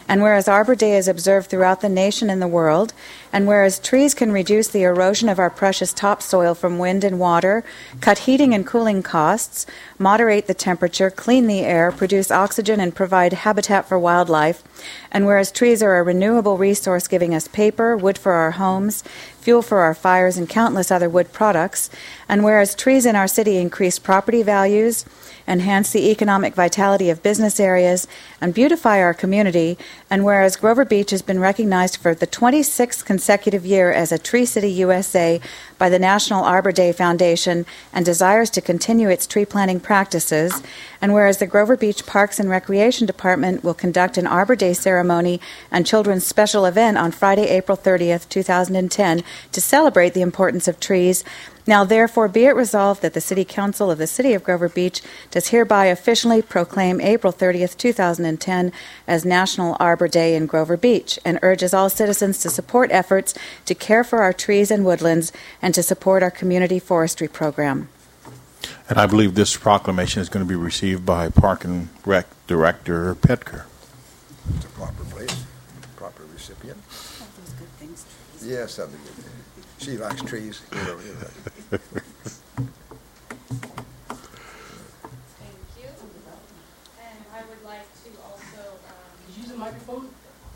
And whereas Arbor Day is observed throughout the nation and the world, and whereas trees can reduce the erosion of our precious topsoil from wind and water, cut heating and cooling costs, moderate the temperature, clean the air, produce oxygen, and provide habitat for wildlife, and whereas trees are a renewable resource giving us paper, wood for our homes, fuel for our fires, and countless other wood products, and whereas trees in our city increase property values, enhance the economic vitality of business areas, and beautify our community, and whereas Grover Beach has been recognized for the 26th consecutive year as a Tree City USA by the National Arbor Day Foundation and desires to continue its tree planting practices, and whereas the Grover Beach Parks and Recreation Department will conduct an Arbor Day ceremony and children's special event on Friday, April 30th, 2010, to celebrate the importance of trees. Now, therefore, be it resolved that the City Council of the City of Grover Beach does hereby officially proclaim April 30th, 2010 as National Arbor Day in Grover Beach, and urges all citizens to support efforts to care for our trees and woodlands and to support our community forestry program. And I believe this proclamation is going to be received by Park and Rec Director Petker. It's a proper place, proper recipient. All those good things, trees. Yes, that'd be good. She likes trees. Thank you. And I would like to also... Could you use a microphone?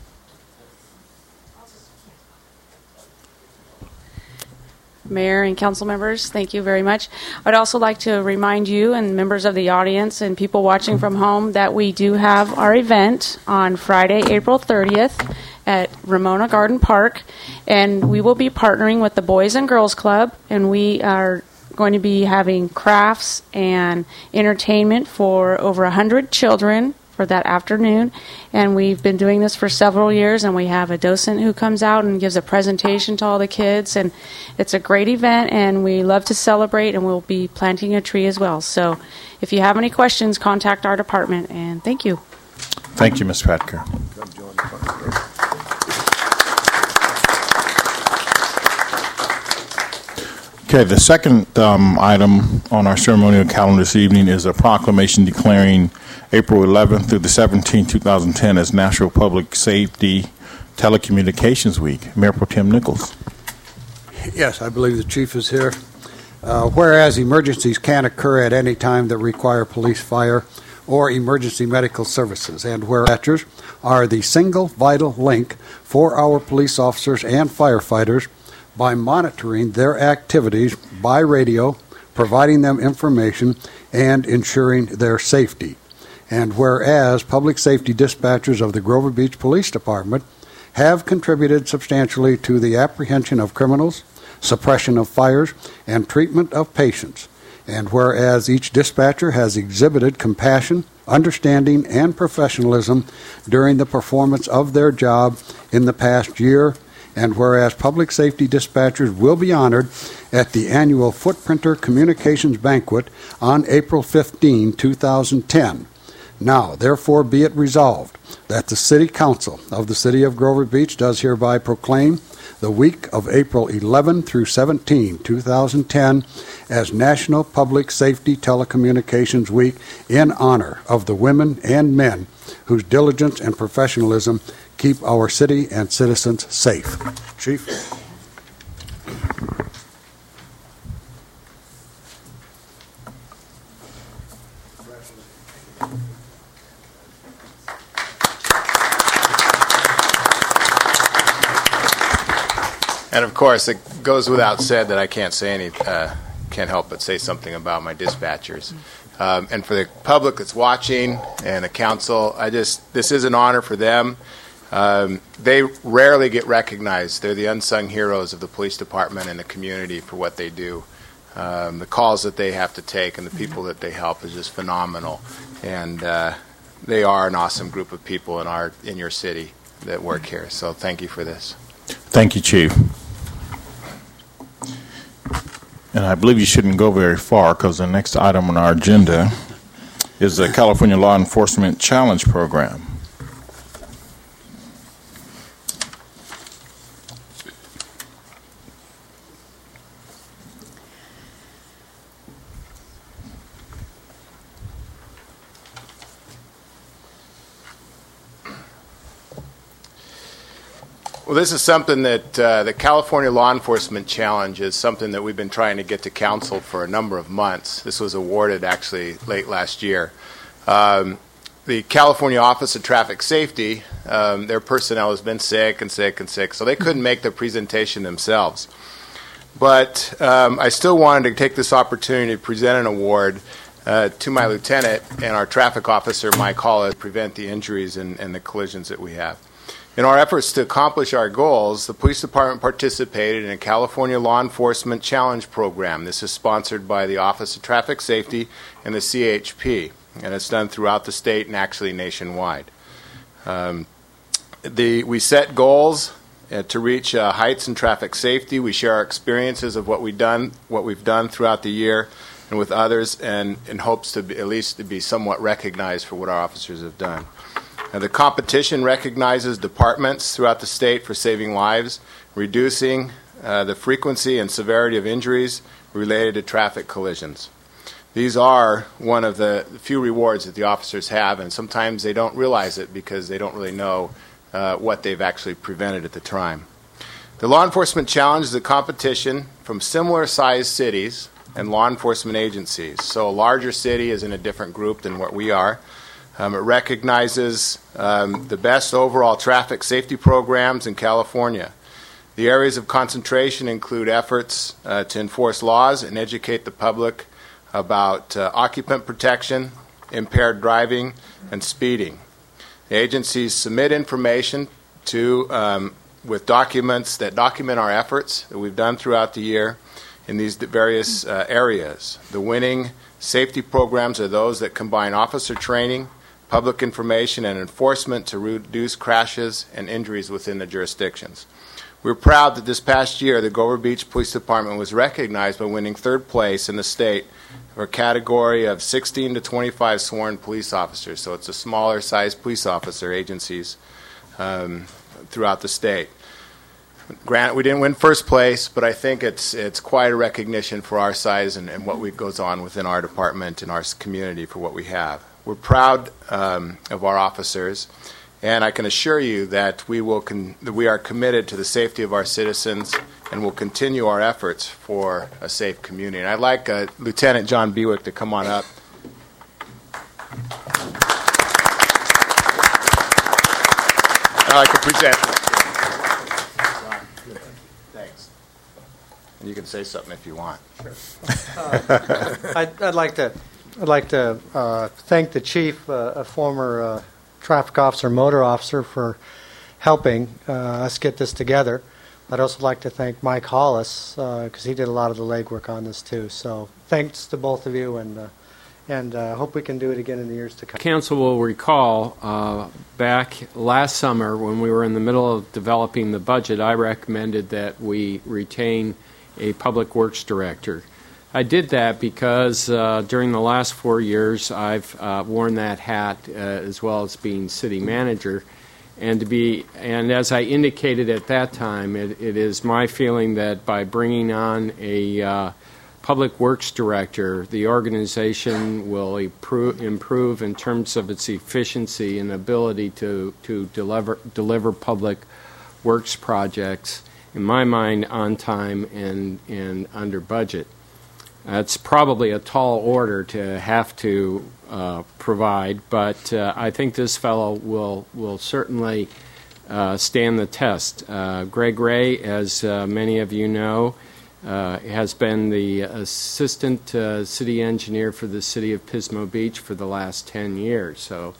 Mayor and council members, thank you very much. I'd also like to remind you and members of the audience and people watching from home that we do have our event on Friday, April 30th at Ramona Garden Park, and we will be partnering with the Boys and Girls Club, and we are going to be having crafts and entertainment for over 100 children for that afternoon, and we've been doing this for several years, and we have a docent who comes out and gives a presentation to all the kids, and it's a great event, and we love to celebrate, and we'll be planting a tree as well. So if you have any questions, contact our department, and thank you. Thank you, Ms. Petker. Come join the fun. Okay, the second item on our ceremonial calendar this evening is a proclamation declaring April 11th through the 17th, 2010 as National Public Safety Telecommunications Week. Mayor Pro Tem Nichols. Yes, I believe the chief is here. Whereas emergencies can occur at any time that require police, fire, or emergency medical services, and where dispatchers are the single vital link for our police officers and firefighters by monitoring their activities by radio, providing them information, and ensuring their safety. And whereas public safety dispatchers of the Grover Beach Police Department have contributed substantially to the apprehension of criminals, suppression of fires, and treatment of patients. And whereas each dispatcher has exhibited compassion, understanding, and professionalism during the performance of their job in the past year, and whereas public safety dispatchers will be honored at the annual Footprinter Communications Banquet on April 15, 2010. Now, therefore, be it resolved that the City Council of the City of Grover Beach does hereby proclaim the week of April 11 through 17, 2010 as National Public Safety Telecommunications Week in honor of the women and men whose diligence and professionalism keep our city and citizens safe. Chief. And of course, it goes without said that I can't help but say something about my dispatchers. And for the public that's watching and the council, this is an honor for them. They rarely get recognized. They're the unsung heroes of the police department and the community for what they do. The calls that they have to take and the people that they help is just phenomenal. And they are an awesome group of people in your city that work here. So thank you for this. Thank you, Chief. And I believe you shouldn't go very far because the next item on our agenda is the California Law Enforcement Challenge Program. Well, this is something that the California Law Enforcement Challenge is something that we've been trying to get to council for a number of months. This was awarded actually late last year. The California Office of Traffic Safety, their personnel has been sick, so they couldn't make the presentation themselves. But I still wanted to take this opportunity to present an award to my lieutenant and our traffic officer, Mike Hollis, to prevent the injuries and the collisions that we have. In our efforts to accomplish our goals, the police department participated in a California Law Enforcement Challenge program. This is sponsored by the Office of Traffic Safety and the CHP, and it's done throughout the state and actually nationwide. We set goals to reach heights in traffic safety. We share our experiences of what we've done throughout the year and with others, and in hopes to at least to be somewhat recognized for what our officers have done. The competition recognizes departments throughout the state for saving lives, reducing the frequency and severity of injuries related to traffic collisions. These are one of the few rewards that the officers have, and sometimes they don't realize it because they don't really know what they've actually prevented at the time. The Law Enforcement Challenge is a competition from similar-sized cities and law enforcement agencies. So a larger city is in a different group than what we are. It recognizes the best overall traffic safety programs in California. The areas of concentration include efforts to enforce laws and educate the public about occupant protection, impaired driving, and speeding. The agencies submit information with documents that document our efforts that we've done throughout the year in these various areas. The winning safety programs are those that combine officer training, public information, and enforcement to reduce crashes and injuries within the jurisdictions. We're proud that this past year the Gover Beach Police Department was recognized by winning third place in the state for a category of 16 to 25 sworn police officers. So it's a smaller size police officer agencies throughout the state. Granted, we didn't win first place, but I think it's quite a recognition for our size and what goes on within our department and our community for what we have. We're proud of our officers, and I can assure you that we are committed to the safety of our citizens and will continue our efforts for a safe community. And I'd like Lieutenant John Bewick to come on up. I'd like to present. Thanks. And you can say something if you want. I'd like to thank the chief, a former traffic officer, motor officer, for helping us get this together. I'd also like to thank Mike Hollis because he did a lot of the legwork on this too. So thanks to both of you, and hope we can do it again in the years to come. Council will recall back last summer when we were in the middle of developing the budget, I recommended that we retain a public works director. I did that because during the last 4 years I've worn that hat as well as being city manager, and as I indicated at that time, it is my feeling that by bringing on a public works director, the organization will improve in terms of its efficiency and ability to deliver public works projects, in my mind, on time and under budget. It's probably a tall order to have to provide, but I think this fellow will certainly stand the test. Greg Ray, as many of you know, has been the assistant city engineer for the city of Pismo Beach for the last 10 years. So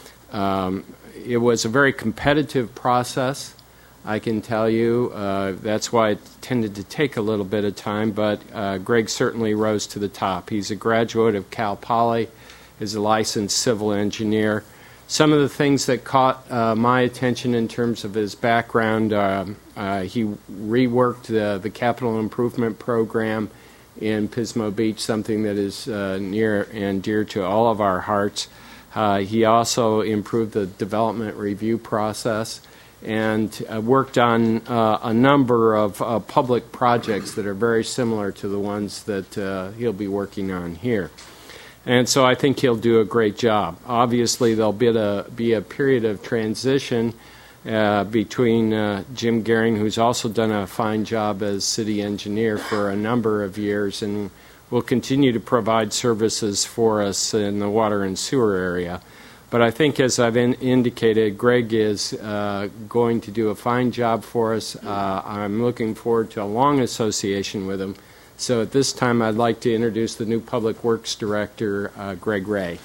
it was a very competitive process, I can tell you. That's why it tended to take a little bit of time, but Greg certainly rose to the top. He's a graduate of Cal Poly, is a licensed civil engineer. Some of the things that caught my attention in terms of his background, he reworked the capital improvement program in Pismo Beach, something that is near and dear to all of our hearts. He also improved the development review process and worked on a number of public projects that are very similar to the ones that he'll be working on here. And so I think he'll do a great job. Obviously, there'll be a period of transition between Jim Gehring, who's also done a fine job as city engineer for a number of years and will continue to provide services for us in the water and sewer area. But I think, as I've indicated, Greg is going to do a fine job for us. I'm looking forward to a long association with him. So at this time, I'd like to introduce the new Public Works Director, Greg Ray.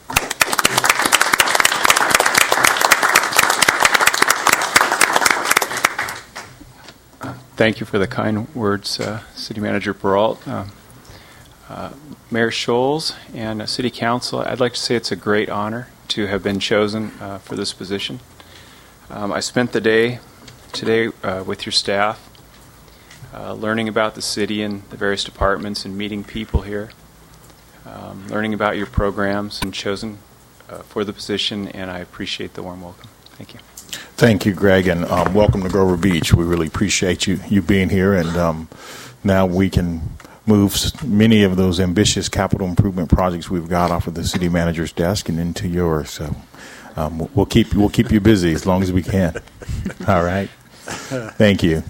Thank you for the kind words, City Manager Peralt. Mayor Scholes and City Council, I'd like to say it's a great honor to have been chosen for this position. I spent the day today with your staff, learning about the city and the various departments and meeting people here, learning about your programs, and chosen for the position, and I appreciate the warm welcome. Thank you. Thank you, Greg, and welcome to Grover Beach. We really appreciate you being here, and now we can move many of those ambitious capital improvement projects we've got off of the city manager's desk and into yours. So we'll keep you busy as long as we can. All right. Thank you.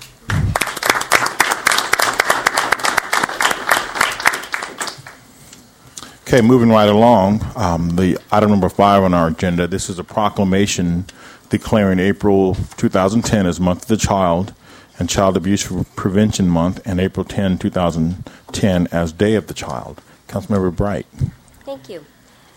Okay, moving right along, the item number 5 on our agenda. This is a proclamation declaring April 2010 as Month of the Child and Child Abuse Prevention Month, and April 10, 2010 as Day of the Child. Councilmember Bright. Thank you.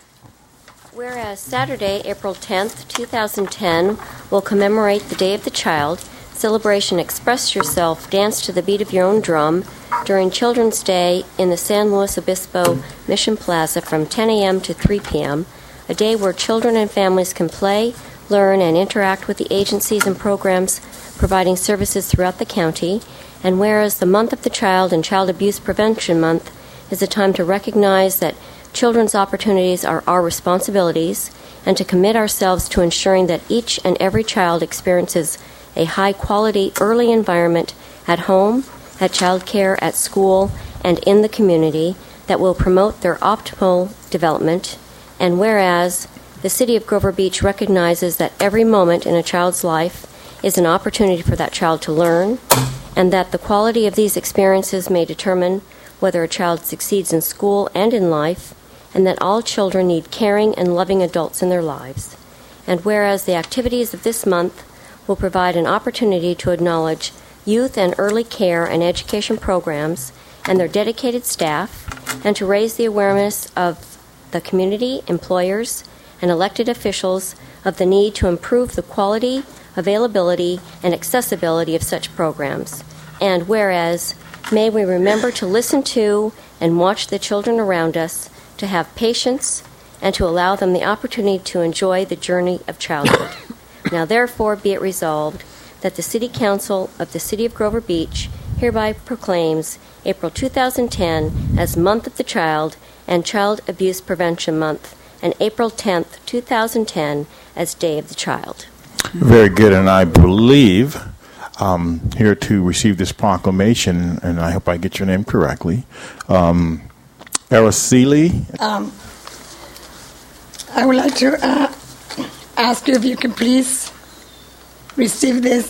Whereas Saturday, April 10th, 2010 will commemorate the Day of the Child, celebration Express Yourself, dance to the beat of your own drum during Children's Day in the San Luis Obispo Mission Plaza from 10 a.m. to 3 p.m., a day where children and families can play, learn, and interact with the agencies and programs providing services throughout the county. And whereas the Month of the Child and Child Abuse Prevention Month is a time to recognize that children's opportunities are our responsibilities and to commit ourselves to ensuring that each and every child experiences a high-quality early environment at home, at child care, at school, and in the community that will promote their optimal development. And whereas the City of Grover Beach recognizes that every moment in a child's life is an opportunity for that child to learn, and that the quality of these experiences may determine whether a child succeeds in school and in life, and that all children need caring and loving adults in their lives. And whereas the activities of this month will provide an opportunity to acknowledge youth and early care and education programs and their dedicated staff, and to raise the awareness of the community, employers, and elected officials of the need to improve the quality, availability, and accessibility of such programs. And whereas, may we remember to listen to and watch the children around us, to have patience, and to allow them the opportunity to enjoy the journey of childhood. Now therefore be it resolved that the City Council of the City of Grover Beach hereby proclaims April 2010 as Month of the Child and Child Abuse Prevention Month, and April 10th, 2010 as Day of the Child. Very good, and I believe here to receive this proclamation, and I hope I get your name correctly, Araceli. I would like to ask you if you could please receive this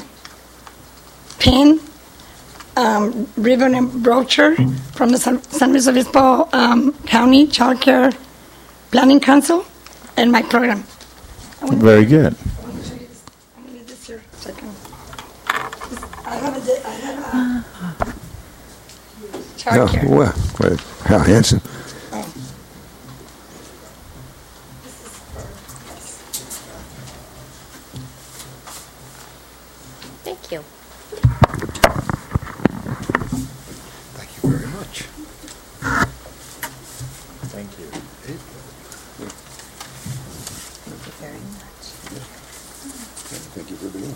pin, ribbon, and brochure from the San Luis Obispo County Child Care Planning Council and my program. Very good. I'm going to leave this here a second. I have a child care. Well, how handsome. Thank you. Thank you very much. Thank you. Thank you for being.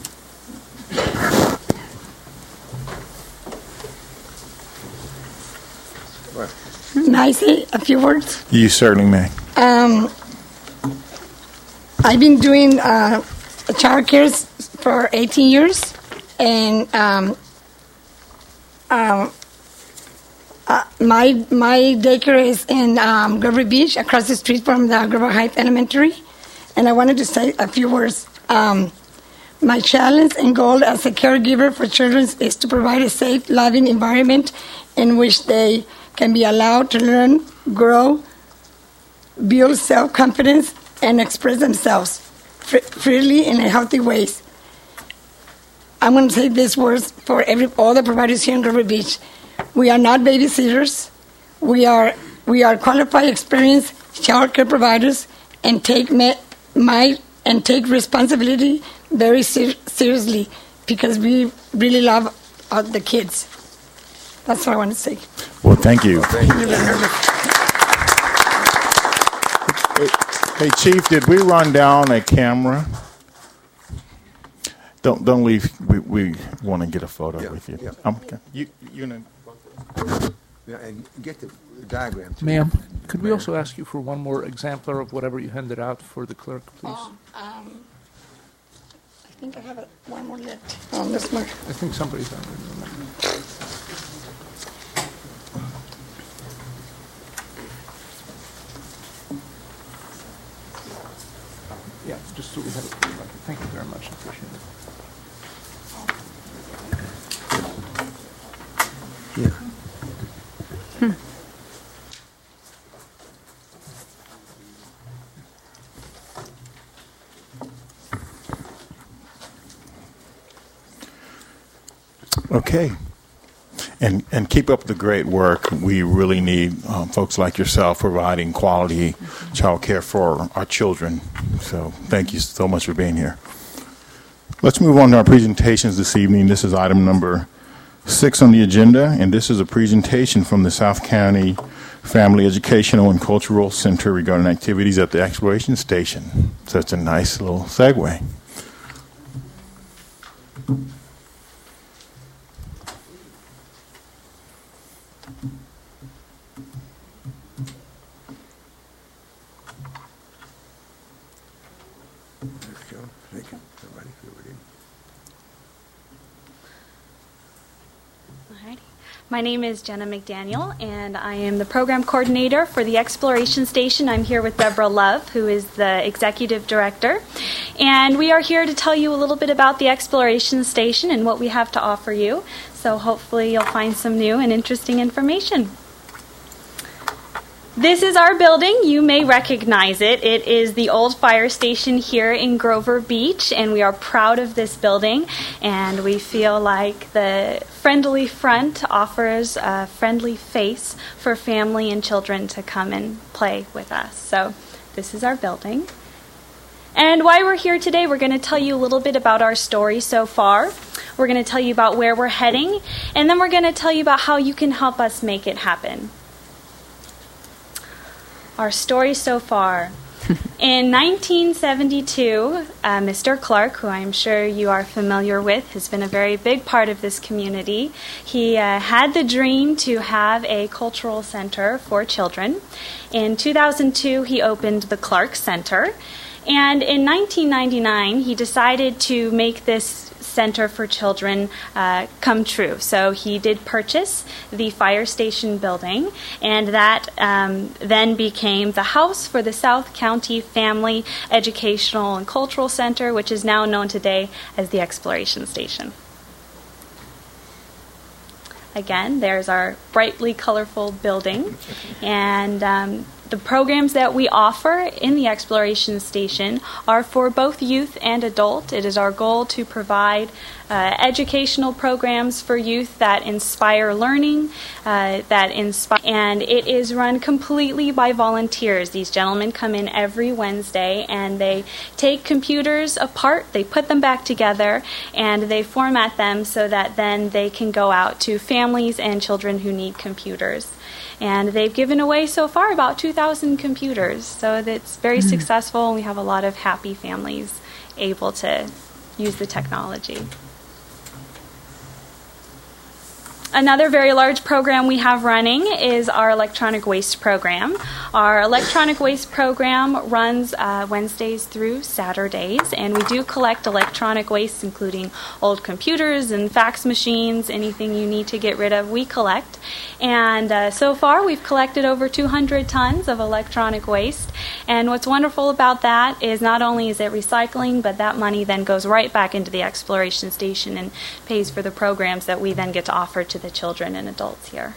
May I say a few words? You certainly may. I've been doing child care for 18 years, and my daycare is in Grover Beach, across the street from the Grover Heights Elementary, and I wanted to say a few words. My challenge and goal as a caregiver for children is to provide a safe, loving environment in which they can be allowed to learn, grow, build self-confidence, and express themselves freely in a healthy ways. I'm going to say these words for all the providers here in Grover Beach. We are not babysitters. We are qualified, experienced child care providers, and take responsibility very seriously because we really love the kids. That's what I want to say. Well, thank you. Hey, Chief, did we run down a camera? Don't leave. We want to get a photo with you. Yeah. Okay. You know. Yeah, and get the diagram. Too. Ma'am, could we also ask you for one more exemplar of whatever you handed out for the clerk, please? I think I have one more left on this one. I think somebody's on it. Yeah, just so we have it. Thank you very much. I appreciate it. Yeah. Okay. And keep up the great work. We really need folks like yourself providing quality child care for our children. So thank you so much for being here. Let's move on to our presentations this evening. This is item number 6 on the agenda, and this is a presentation from the South County Family Educational and Cultural Center regarding activities at the Exploration Station. So it's a nice little segue. Thank you. Everybody, Alrighty. My name is Jenna McDaniel, and I am the program coordinator for the Exploration Station. I'm here with Deborah Love, who is the executive director. And we are here to tell you a little bit about the Exploration Station and what we have to offer you. So hopefully you'll find some new and interesting information. This is our building. You may recognize it. It is the old fire station here in Grover Beach, and we are proud of this building. And we feel like the friendly front offers a friendly face for family and children to come and play with us. So this is our building. And why we're here today, we're going to tell you a little bit about our story so far. We're going to tell you about where we're heading, and then we're going to tell you about how you can help us make it happen. Our story so far. In 1972, Mr. Clark, who I'm sure you are familiar with, has been a very big part of this community. He had the dream to have a cultural center for children. In 2002, he opened the Clark Center. And in 1999, he decided to make this Center for Children come true. So he did purchase the fire station building, and that then became the house for the South County Family Educational and Cultural Center, which is now known today as the Exploration Station. Again, there's our brightly colorful building, and the programs that we offer in the Exploration Station are for both youth and adult. It is our goal to provide educational programs for youth that inspire learning, and it is run completely by volunteers. These gentlemen come in every Wednesday, and they take computers apart, they put them back together, and they format them so that then they can go out to families and children who need computers. And they've given away so far about 2,000 computers, so that's very successful, and we have a lot of happy families able to use the technology. Another very large program we have running is our electronic waste program. Our electronic waste program runs Wednesdays through Saturdays, and we do collect electronic waste, including old computers and fax machines, anything you need to get rid of, we collect. And so far, we've collected over 200 tons of electronic waste. And what's wonderful about that is not only is it recycling, but that money then goes right back into the exploration station and pays for the programs that we then get to offer to the children and adults here.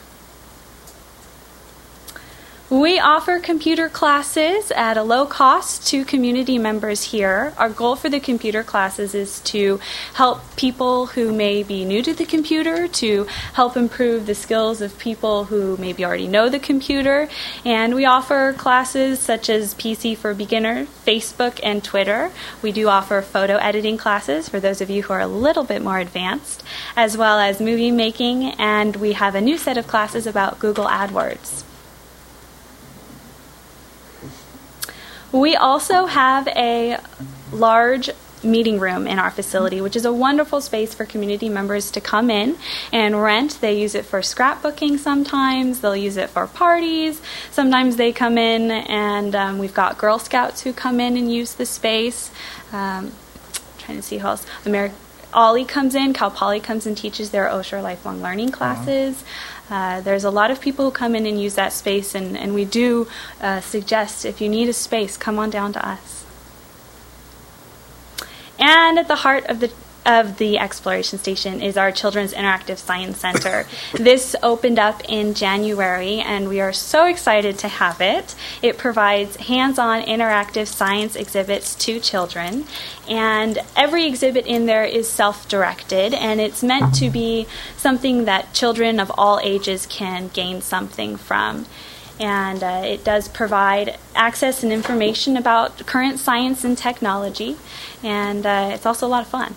We offer computer classes at a low cost to community members here. Our goal for the computer classes is to help people who may be new to the computer, to help improve the skills of people who maybe already know the computer. And we offer classes such as PC for Beginner, Facebook, and Twitter. We do offer photo editing classes for those of you who are a little bit more advanced, as well as movie making, and we have a new set of classes about Google AdWords. We also have a large meeting room in our facility, which is a wonderful space for community members to come in and rent. They use it for scrapbooking sometimes. They'll use it for parties. Sometimes they come in and we've got Girl Scouts who come in and use the space. Trying to see who else. Ollie comes in. Cal Poly comes and teaches their Osher Lifelong Learning classes. There's a lot of people who come in and use that space, and we do suggest if you need a space, come on down to us. And at the heart of the exploration station is our Children's Interactive Science Center. This opened up in January, and we are so excited to have it. It provides hands-on interactive science exhibits to children, and every exhibit in there is self-directed, and it's meant to be something that children of all ages can gain something from. And it does provide access and information about current science and technology, and it's also a lot of fun.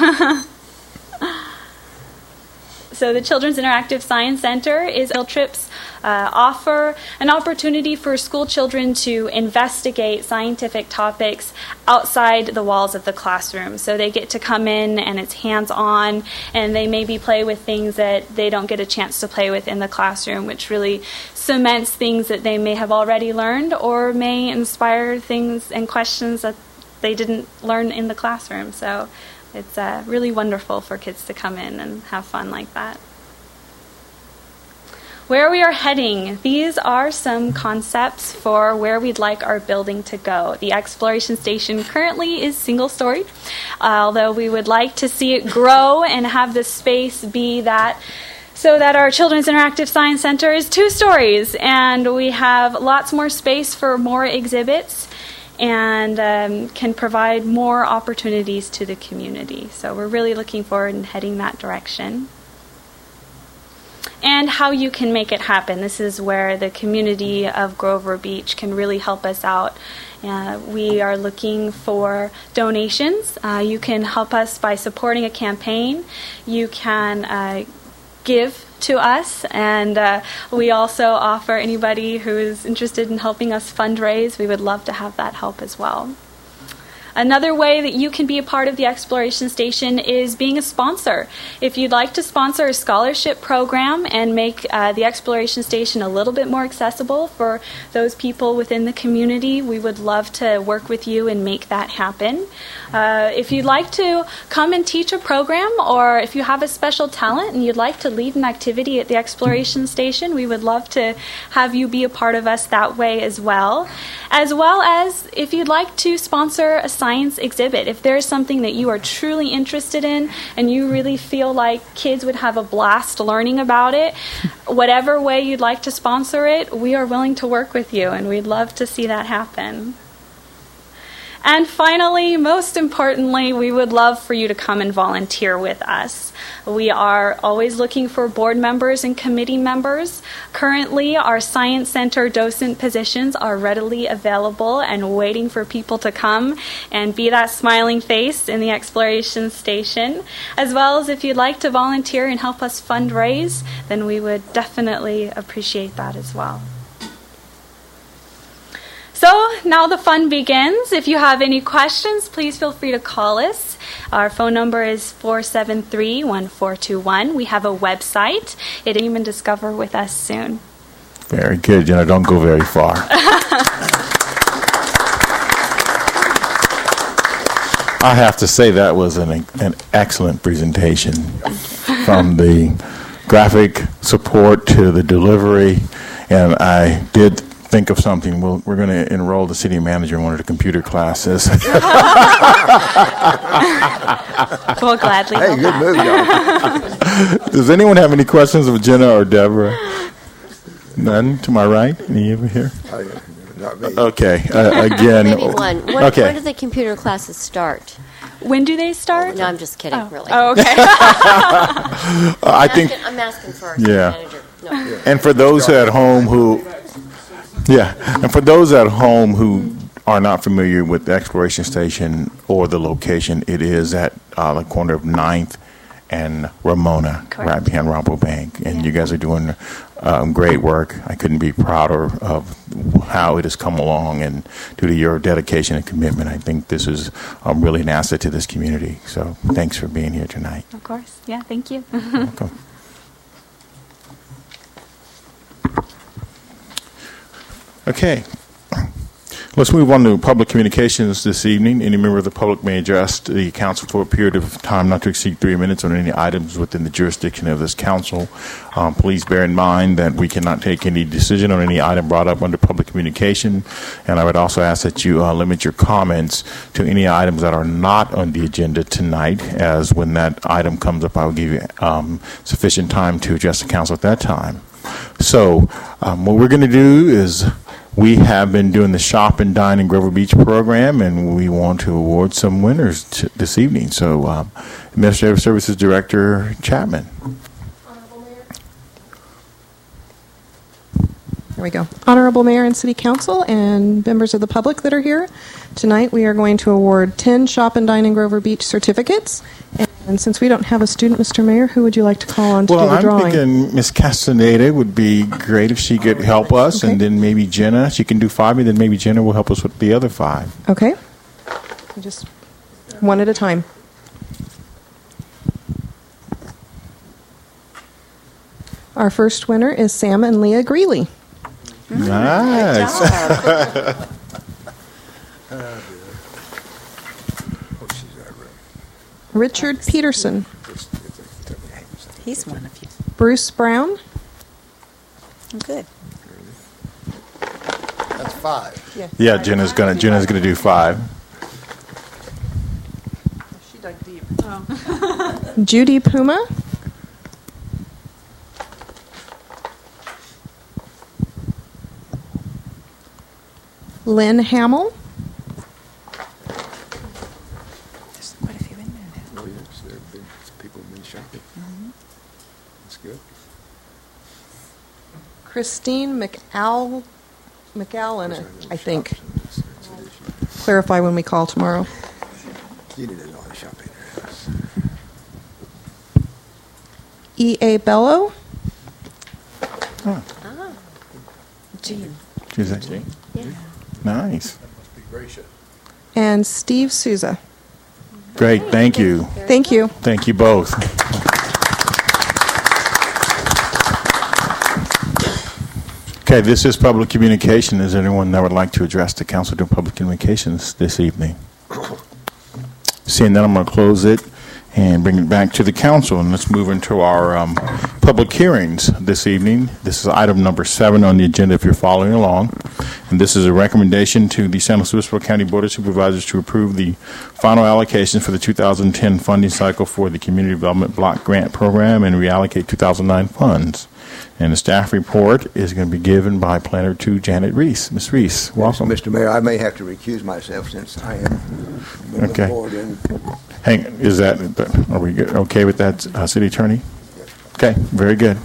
So the Children's Interactive Science Center is field trips offer an opportunity for school children to investigate scientific topics outside the walls of the classroom. So they get to come in and it's hands-on, and they maybe play with things that they don't get a chance to play with in the classroom, which really cements things that they may have already learned or may inspire things and questions that they didn't learn in the classroom. So it's really wonderful for kids to come in and have fun like that. Where we are heading, these are some concepts for where we'd like our building to go. The exploration station currently is single-story, although we would like to see it grow and have the space be that so that our Children's Interactive Science Center is 2 stories, and we have lots more space for more exhibits and can provide more opportunities to the community. So we're really looking forward and heading that direction. And how you can make it happen. This is where the community of Grover Beach can really help us out. We are looking for donations. You can help us by supporting a campaign. You can give to us, and we also offer anybody who is interested in helping us fundraise. We would love to have that help as well. Another way that you can be a part of the Exploration Station is being a sponsor. If you'd like to sponsor a scholarship program and make the Exploration Station a little bit more accessible for those people within the community, we would love to work with you and make that happen. If you'd like to come and teach a program, or if you have a special talent and you'd like to lead an activity at the Exploration Station, we would love to have you be a part of us that way as well. As well as if you'd like to sponsor a science exhibit. If there's something that you are truly interested in and you really feel like kids would have a blast learning about it, whatever way you'd like to sponsor it, we are willing to work with you, and we'd love to see that happen. And finally, most importantly, we would love for you to come and volunteer with us. We are always looking for board members and committee members. Currently, our Science Center docent positions are readily available and waiting for people to come and be that smiling face in the Exploration Station. As well as if you'd like to volunteer and help us fundraise, then we would definitely appreciate that as well. So now the fun begins. If you have any questions, please feel free to call us. Our phone number is 473-1421. We have a website. It even discover with us soon. Very good, Jenna. Don't go very far. I have to say that was an excellent presentation, from the graphic support to the delivery, and I did think of something. We're going to enroll the city manager in one of the computer classes. We'll gladly. Hey, good move, y'all. Does anyone have any questions of Jenna or Deborah? None? To my right? Any over here? Not me. Okay. Again. Maybe one. When Okay. do the computer classes start? When do they start? No, I'm just kidding, really. Oh, okay. I think. I'm asking for our Yeah. manager. No. And for those at home who, and for those at home who are not familiar with the exploration station or the location, it is at the corner of 9th and Ramona, Correct. right behind Rompo Bank. And you guys are doing great work. I couldn't be prouder of how it has come along, and due to your dedication and commitment, I think this is really an asset to this community. So thanks for being here tonight. Of course. Yeah, thank you. Welcome. Okay. Let's move on to public communications this evening. Any member of the public may address the council for a period of time not to exceed 3 minutes on any items within the jurisdiction of this council. Please bear in mind that we cannot take any decision on any item brought up under public communication, and I would also ask that you limit your comments to any items that are not on the agenda tonight, as when that item comes up, I will give you sufficient time to address the council at that time. So what we're going to do is, we have been doing the Shop and Dine in Grover Beach program, and we want to award some winners this evening. So, Administrative Services Director Chapman. There we go. Honorable Mayor and City Council and members of the public that are here. Tonight we are going to award 10 Shop and Dine in Grover Beach certificates. And since we don't have a student, Mr. Mayor, who would you like to call on to do the drawing? Well, I'm thinking Ms. Castaneda would be great if she could help us, Okay. and then maybe Jenna. She can do 5, and then maybe Jenna will help us with the other 5. Okay. Just one at a time. Our first winner is Sam and Leah Greeley. Nice. Richard Peterson. He's one of you. Bruce Brown. Good. That's 5. Yeah, Jenna's gonna do 5. She dug deep. Judy Puma. Lynn Hamill. There's quite a few in there now. Oh, yes, there have been people have been shopping. That's good. Christine McAllen, I think. Clarify when we call tomorrow. You need to know the shopping. E.A. Bello. Jean. Is that Jean? Nice. And Steve Souza. Great. Thank you. Thank you. Thank you both. Okay, this is public communication. Is there anyone that would like to address the council during public communications this evening? Seeing that, I'm going to close it and bring it back to the council, and let's move into our public hearings this evening. This is item number 7 on the agenda if you're following along, and this is a recommendation to the San Luis Obispo County Board of Supervisors to approve the final allocations for the 2010 funding cycle for the Community Development Block Grant Program and reallocate 2009 funds. And the staff report is going to be given by Planner 2 Janet Reese. Ms. Reese, welcome. Yes, Mr. Mayor, I may have to recuse myself since I am moving Okay. forward in. Hang, is that, are we okay with that, City Attorney? Okay, very good.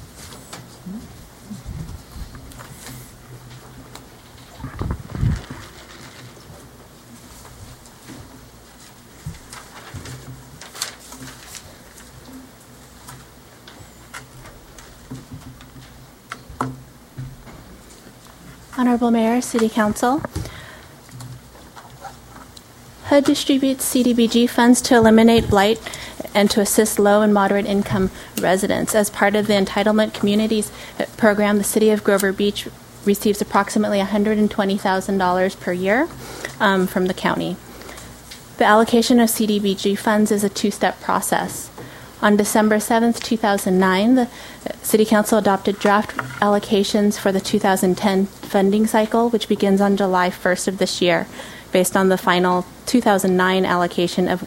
Honorable Mayor, City Council. HUD distributes CDBG funds to eliminate blight and to assist low and moderate income residents. As part of the Entitlement Communities program, the City of Grover Beach receives approximately $120,000 per year from the county. The allocation of CDBG funds is a two-step process. On December 7th, 2009, the City Council adopted draft allocations for the 2010 funding cycle, which begins on July 1st of this year, based on the final 2009 allocation of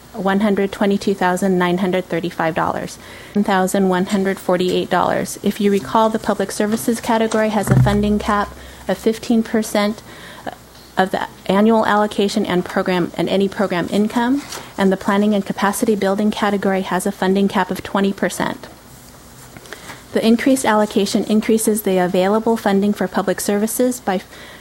$122,935, $1,148. If you recall, the Public Services category has a funding cap of 15% of the annual allocation and any program income, and the Planning and Capacity Building category has a funding cap of 20%. The increased allocation increases the available funding for public services by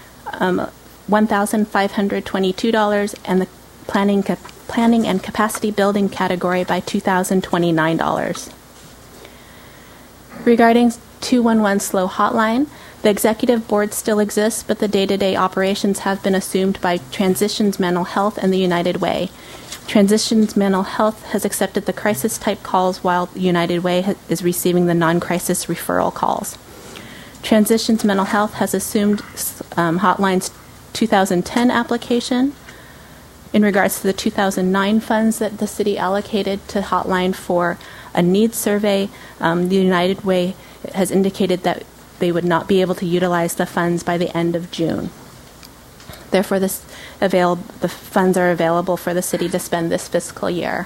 $1,522 and the Planning and Capacity Building category by $2,029. Regarding 211 Slow Hotline, the executive board still exists, but the day-to-day operations have been assumed by Transitions Mental Health and the United Way. Transitions Mental Health has accepted the crisis-type calls, while United Way is receiving the non-crisis referral calls. Transitions Mental Health has assumed Hotline's 2010 application. In regards to the 2009 funds that the city allocated to Hotline for a needs survey, the United Way has indicated that they would not be able to utilize the funds by the end of June. Therefore, the funds are available for the city to spend this fiscal year.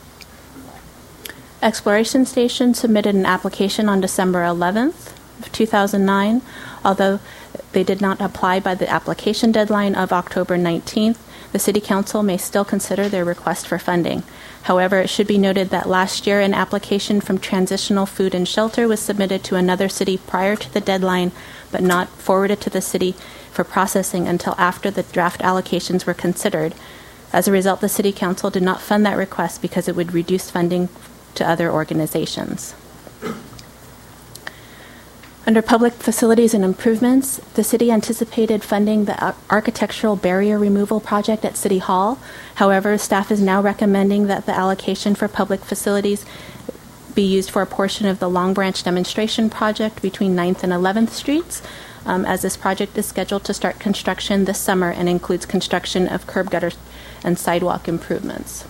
Exploration Station submitted an application on December 11th of 2009. Although they did not apply by the application deadline of October 19th, the City Council may still consider their request for funding. However, it should be noted that last year an application from Transitional Food and Shelter was submitted to another city prior to the deadline, but not forwarded to the city for processing until after the draft allocations were considered. As a result, the City Council did not fund that request because it would reduce funding to other organizations. Under Public Facilities and Improvements, the city anticipated funding the architectural barrier removal project at City Hall. However, staff is now recommending that the allocation for public facilities be used for a portion of the Long Branch demonstration project between 9th and 11th Streets, as this project is scheduled to start construction this summer and includes construction of curb gutter and sidewalk improvements.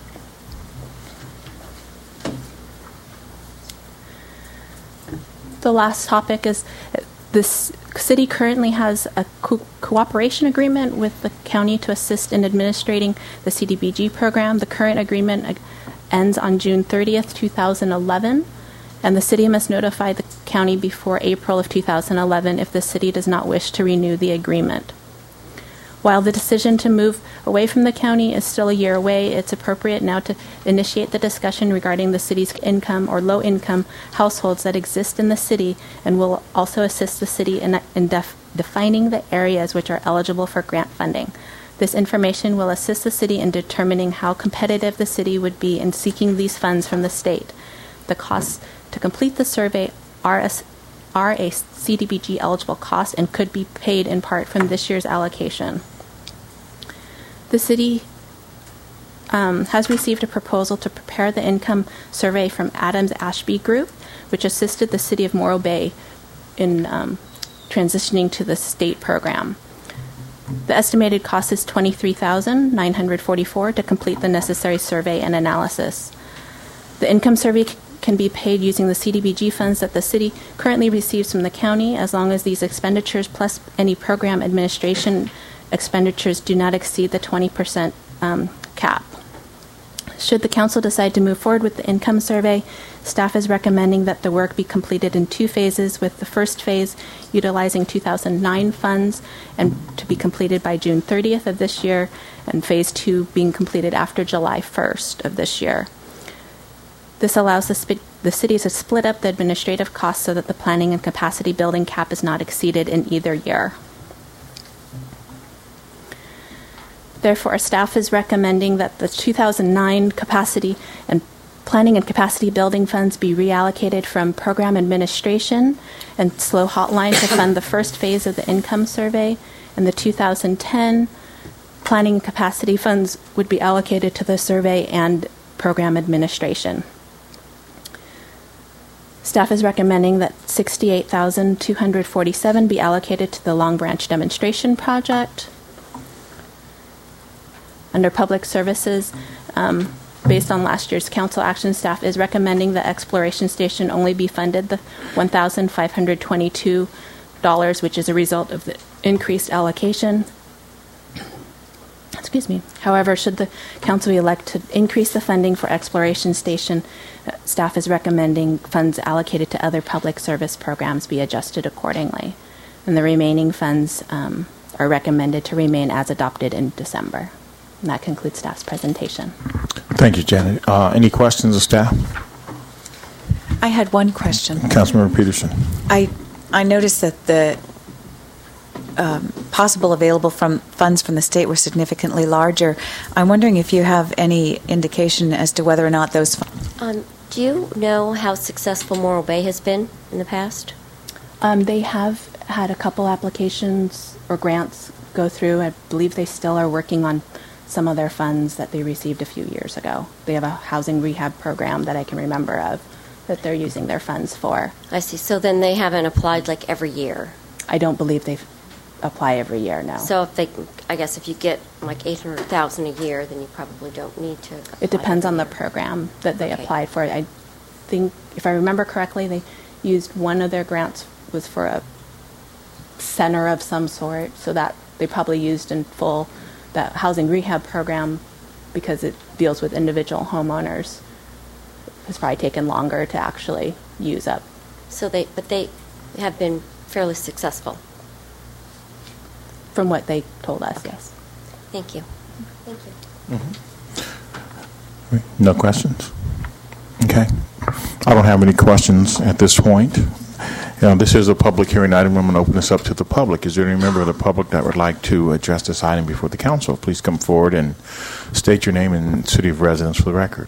The last topic is this city currently has a cooperation agreement with the county to assist in administrating the CDBG program. The current agreement ends on June 30th, 2011, and the city must notify the county before April of 2011 if the city does not wish to renew the agreement. While the decision to move away from the county is still a year away, it's appropriate now to initiate the discussion regarding the city's income or low-income households that exist in the city, and will also assist the city in defining the areas which are eligible for grant funding. This information will assist the city in determining how competitive the city would be in seeking these funds from the state. The costs to complete the survey are a CDBG eligible cost and could be paid in part from this year's allocation. The city has received a proposal to prepare the income survey from Adams Ashby Group, which assisted the city of Morro Bay in transitioning to the state program. The estimated cost is $23,944 to complete the necessary survey and analysis. The income survey can be paid using the CDBG funds that the city currently receives from the county, as long as these expenditures plus any program administration expenditures do not exceed the 20% cap. Should the council decide to move forward with the income survey, staff is recommending that the work be completed in two phases, with the first phase utilizing 2009 funds and to be completed by June 30th of this year, and phase 2 being completed after July 1st of this year. This allows the city to split up the administrative costs so that the planning and capacity building cap is not exceeded in either year. Therefore, staff is recommending that the 2009 capacity and planning and capacity building funds be reallocated from program administration and Slow Hotline to fund the first phase of the income survey, and the 2010 planning and capacity funds would be allocated to the survey and program administration. Staff is recommending that $68,247 be allocated to the Long Branch Demonstration Project. Under Public Services, based on last year's council action, staff is recommending the Exploration Station only be funded the $1,522, which is a result of the increased allocation. Excuse me. However, should the council elect to increase the funding for Exploration Station, staff is recommending funds allocated to other public service programs be adjusted accordingly. And the remaining funds are recommended to remain as adopted in December. And that concludes staff's presentation. Thank you, Janet. Any questions of staff? I had one question. Councilmember Peterson. I noticed that the possible available funds from the state were significantly larger. I'm wondering if you have any indication as to whether or not those funds... Do you know how successful Morro Bay has been in the past? They have had a couple applications or grants go through. I believe they still are working on some of their funds that they received a few years ago. They have a housing rehab program that I can remember of that they're using their funds for. I see. So then they haven't applied like every year? I don't believe they apply every year, no. So if I guess if you get like $800,000 a year, then you probably don't need to apply. It depends on the program that they applied for. I think, if I remember correctly, they used one of their grants was for a center of some sort, so that they probably used in full that housing rehab program because it deals with individual homeowners. It's probably taken longer to actually use up. But they have been fairly successful. From what they told us, yes. Thank you. Thank you. No questions? Okay. I don't have any questions at this point. This is a public hearing item. I'm going to open this up to the public. Is there any member of the public that would like to address this item before the council? Please come forward and state your name and city of residence for the record.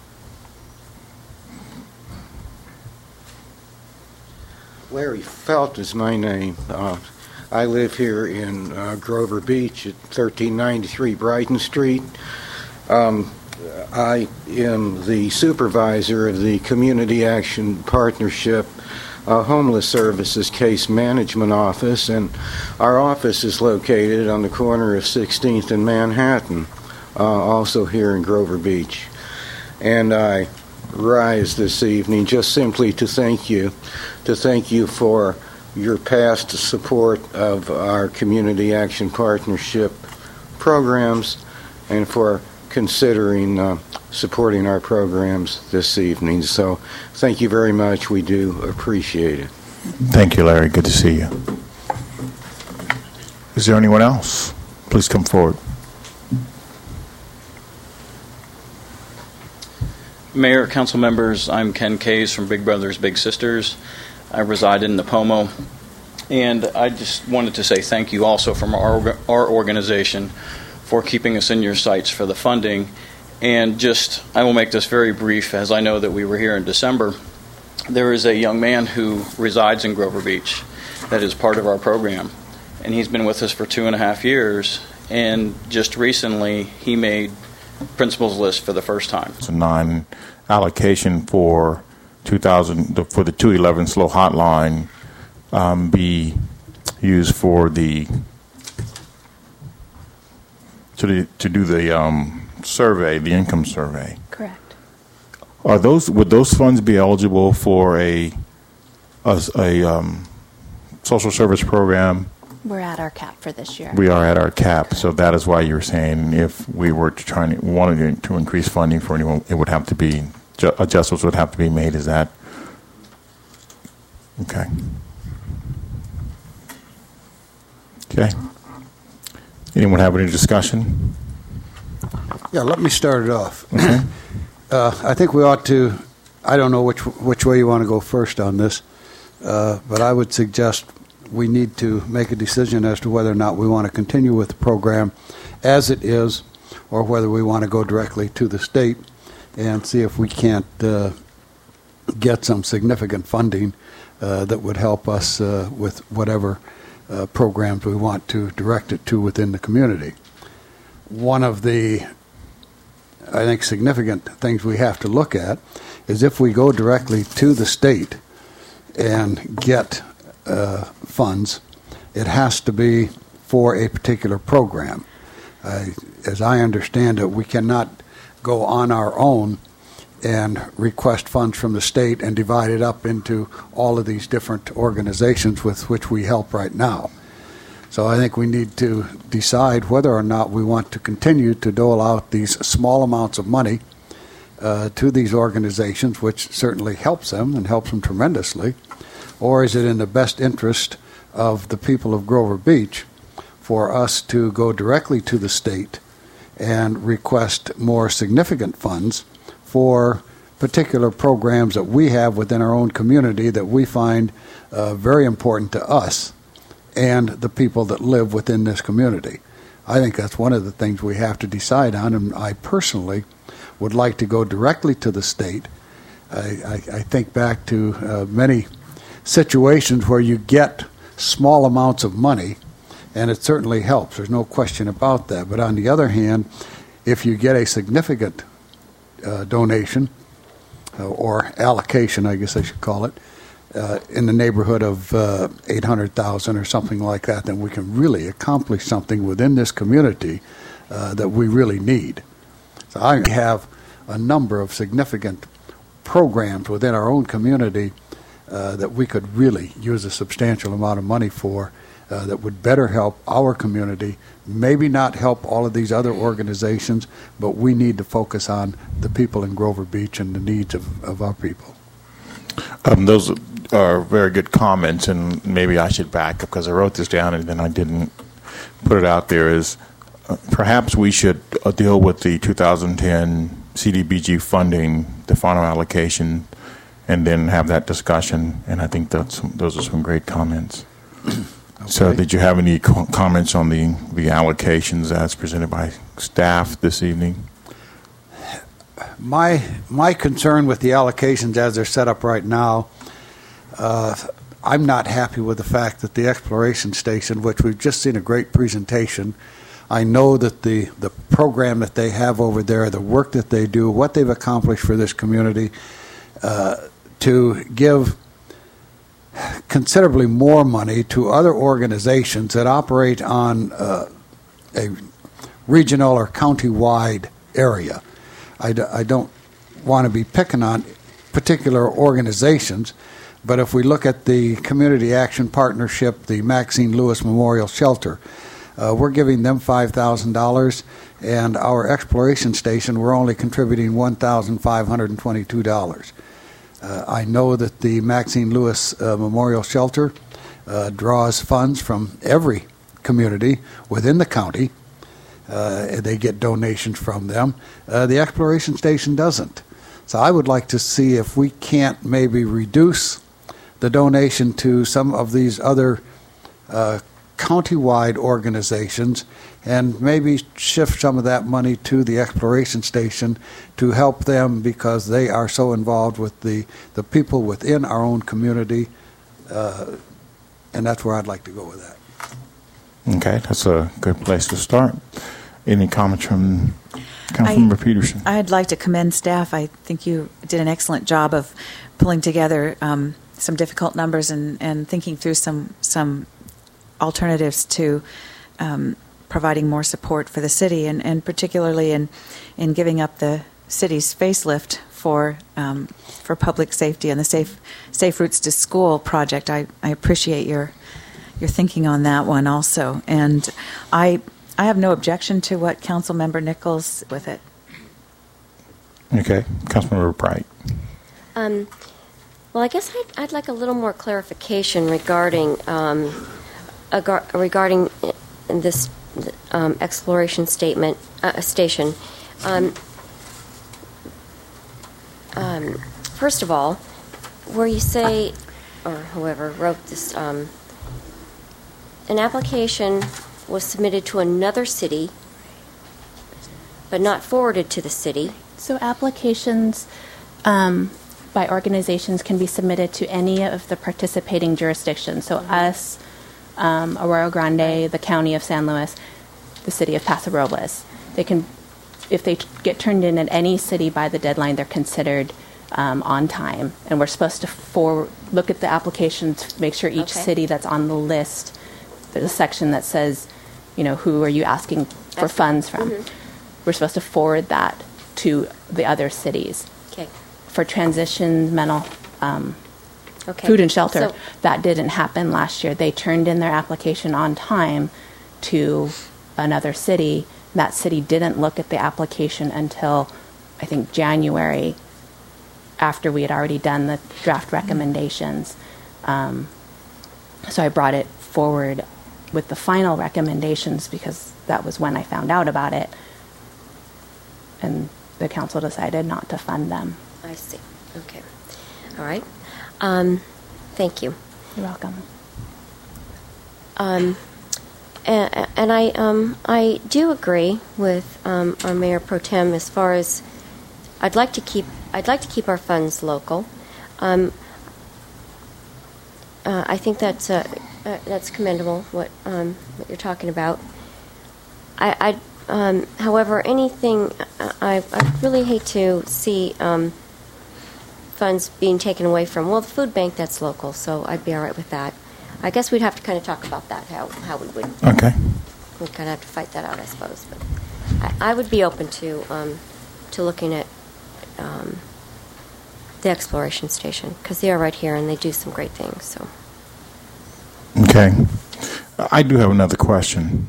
Larry Felt is my name. I live here in Grover Beach at 1393 Brighton Street. I am the supervisor of the Community Action Partnership Homeless Services Case Management Office, and our office is located on the corner of 16th and Manhattan, also here in Grover Beach. And I rise this evening just simply to thank you for your past support of our Community Action Partnership programs and for considering supporting our programs this evening. So thank you very much. We do appreciate it. Thank you, Larry. Good to see you. Is there anyone else? Please come forward. Mayor, council members, I'm Ken Kays from Big Brothers Big Sisters. I reside in Napomo, and I just wanted to say thank you also from our organization for keeping us in your sights for the funding. And I will make this very brief, as I know that we were here in December. There is a young man who resides in Grover Beach that is part of our program, and he's been with us for 2.5 years, and just recently he made principal's list for the first time. It's a non-allocation for the 211 slow hotline be used for to do the survey, the income survey. Correct. Would those funds be eligible for a social service program? We're at our cap for this year. We are at our cap, so that is why you're saying if we were wanted to increase funding for anyone, it would have to be adjustments would have to be made. Is that okay? Okay. Anyone have any discussion? Yeah, let me start it off. Okay. I think we ought to. I don't know which way you want to go first on this, but I would suggest we need to make a decision as to whether or not we want to continue with the program as it is, or whether we want to go directly to the state and see if we can't get some significant funding that would help us with whatever programs we want to direct it to within the community. One of the, I think, significant things we have to look at is if we go directly to the state and get funds, it has to be for a particular program. As I understand it, we cannot go on our own and request funds from the state and divide it up into all of these different organizations with which we help right now. So I think we need to decide whether or not we want to continue to dole out these small amounts of money to these organizations, which certainly helps them and helps them tremendously, or is it in the best interest of the people of Grover Beach for us to go directly to the state and request more significant funds for particular programs that we have within our own community that we find very important to us and the people that live within this community. I think that's one of the things we have to decide on, and I personally would like to go directly to the state. I think back to many situations where you get small amounts of money, and it certainly helps. There's no question about that. But on the other hand, if you get a significant donation or allocation, I guess I should call it, in the neighborhood of $800,000 or something like that, then we can really accomplish something within this community that we really need. So I have a number of significant programs within our own community that we could really use a substantial amount of money for that would better help our community, maybe not help all of these other organizations, but we need to focus on the people in Grover Beach and the needs of our people. Those are very good comments, and maybe I should back up because I wrote this down and then I didn't put it out there, is perhaps we should deal with the 2010 CDBG funding, the final allocation, and then have that discussion, and I think those are some great comments. Okay. So did you have any comments on the allocations as presented by staff this evening? My concern with the allocations as they're set up right now, I'm not happy with the fact that the exploration station, which we've just seen a great presentation, I know that the program that they have over there, the work that they do, what they've accomplished for this community, to give considerably more money to other organizations that operate on a regional or county-wide area. I don't want to be picking on particular organizations, but if we look at the Community Action Partnership, the Maxine Lewis Memorial Shelter, we're giving them $5,000, and our exploration station, we're only contributing $1,522. I know that the Maxine Lewis Memorial Shelter draws funds from every community within the county. They get donations from them. The exploration station doesn't. So I would like to see if we can't maybe reduce the donation to some of these other county-wide organizations and maybe shift some of that money to the exploration station to help them, because they are so involved with the people within our own community, and that's where I'd like to go with that. Okay, that's a good place to start. Any comments from Councilmember Peterson? I'd like to commend staff. I think you did an excellent job of pulling together some difficult numbers and thinking through some alternatives to providing more support for the city, and particularly in giving up the city's facelift for public safety and the Safe Routes to School project. I appreciate your thinking on that one also, and I have no objection to what Councilmember Nichols with it. Okay, Councilmember Bright. Well, I guess I'd like a little more clarification regarding this exploration station. First of all, where you say, or whoever wrote this, an application was submitted to another city, but not forwarded to the city. So applications by organizations can be submitted to any of the participating jurisdictions. So us, Arroyo Grande, the County of San Luis, the City of Paso Robles. They can, if they get turned in at any city by the deadline, they're considered on time. And we're supposed to look at the application to make sure each city that's on the list, there's a section that says, who are you asking for funds from? Mm-hmm. We're supposed to forward that to the other cities. Okay. For transition, mental, food and shelter, that didn't happen last year. They turned in their application on time to another city. That city didn't look at the application until, I think, January, after we had already done the draft recommendations. So I brought it forward with the final recommendations because that was when I found out about it. And the council decided not to fund them. I see. Okay. All right. Thank you. You're welcome. And I do agree with our Mayor Pro Tem as far as I'd like to keep our funds local. I think that's commendable what you're talking about. However, anything I really hate to see funds being taken away from. Well, the food bank, that's local, so I'd be all right with that. I guess we'd have to kind of talk about that, how we would. Okay. We'd kind of have to fight that out, I suppose. But I would be open to looking at the exploration station because they are right here and they do some great things. So. Okay. I do have another question.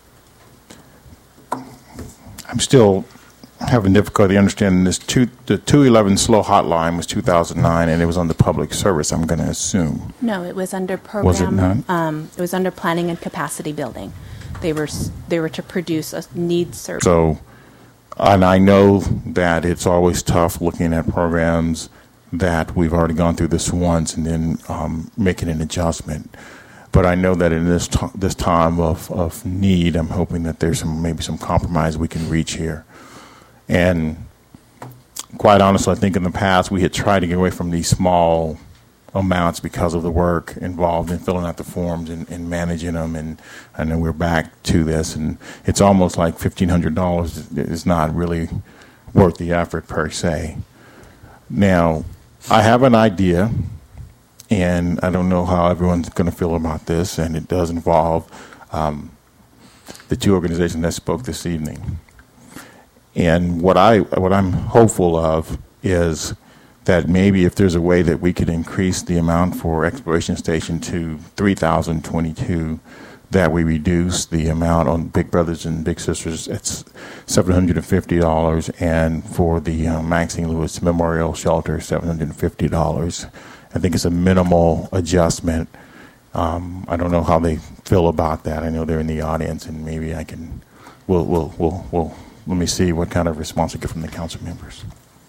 I'm still having difficulty understanding this. The 211 slow hotline was 2009, and it was under public service, I'm going to assume. No, it was under program. Was it not? It was under planning and capacity building. They were to produce a needs survey. So, and I know that it's always tough looking at programs that we've already gone through this once and then making an adjustment. But I know that in this time of need, I'm hoping that there's maybe some compromise we can reach here. And quite honestly, I think in the past we had tried to get away from these small amounts because of the work involved in filling out the forms and managing them. And I know we're back to this, and it's almost like $1,500 is not really worth the effort per se. Now, I have an idea. And I don't know how everyone's going to feel about this, and it does involve the two organizations that spoke this evening. And what I'm hopeful of is that maybe if there's a way that we could increase the amount for exploration station to $3,022, that we reduce the amount on Big Brothers and Big Sisters at $750, and for the Maxine Lewis Memorial Shelter, $750. I think it's a minimal adjustment. I don't know how they feel about that. I know they're in the audience, and maybe I can. We'll let me see what kind of response I get from the council members.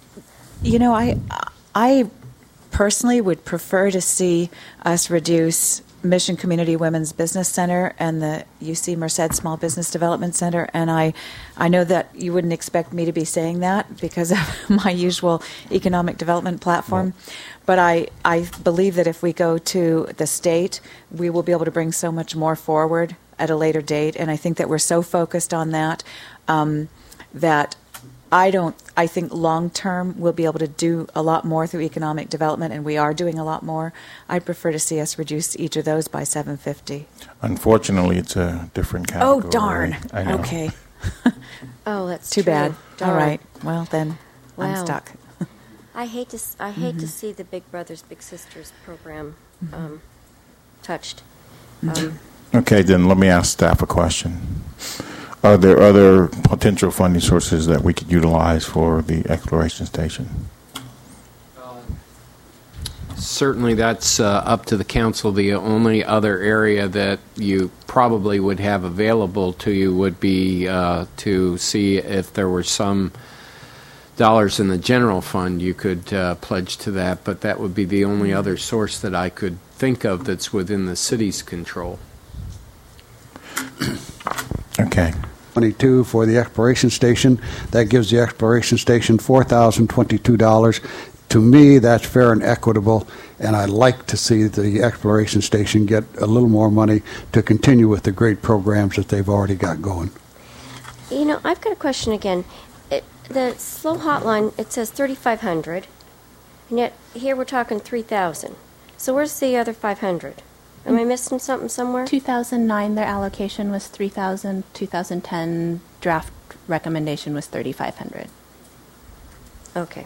I personally would prefer to see us reduce Mission Community Women's Business Center and the UC Merced Small Business Development Center, and I know that you wouldn't expect me to be saying that because of my usual economic development platform. No. But I believe that if we go to the state, we will be able to bring so much more forward at a later date. And I think that we're so focused on that that I think long term we'll be able to do a lot more through economic development, and we are doing a lot more. I'd prefer to see us reduce each of those by $750. Unfortunately, it's a different category. Oh, darn. I know. Okay. Oh, that's too true. bad. Darn. All right. Well, then Wow. I'm stuck. I hate to see the Big Brothers Big Sisters program touched. Okay, then let me ask staff a question. Are there other potential funding sources that we could utilize for the exploration station? Certainly, that's up to the council. The only other area that you probably would have available to you would be to see if there were some dollars in the general fund you could pledge to that, but that would be the only other source that I could think of that's within the city's control. Okay. 22 for the exploration station. That gives the exploration station $4,022. To me, that's fair and equitable, and I'd like to see the exploration station get a little more money to continue with the great programs that they've already got going. I've got a question again. The slow hotline, it says $3,500, And yet here we're talking 3,000. So where's the other 500? Am I missing something somewhere? 2009, their allocation was 3,000. 2010 draft recommendation was 3,500. Okay.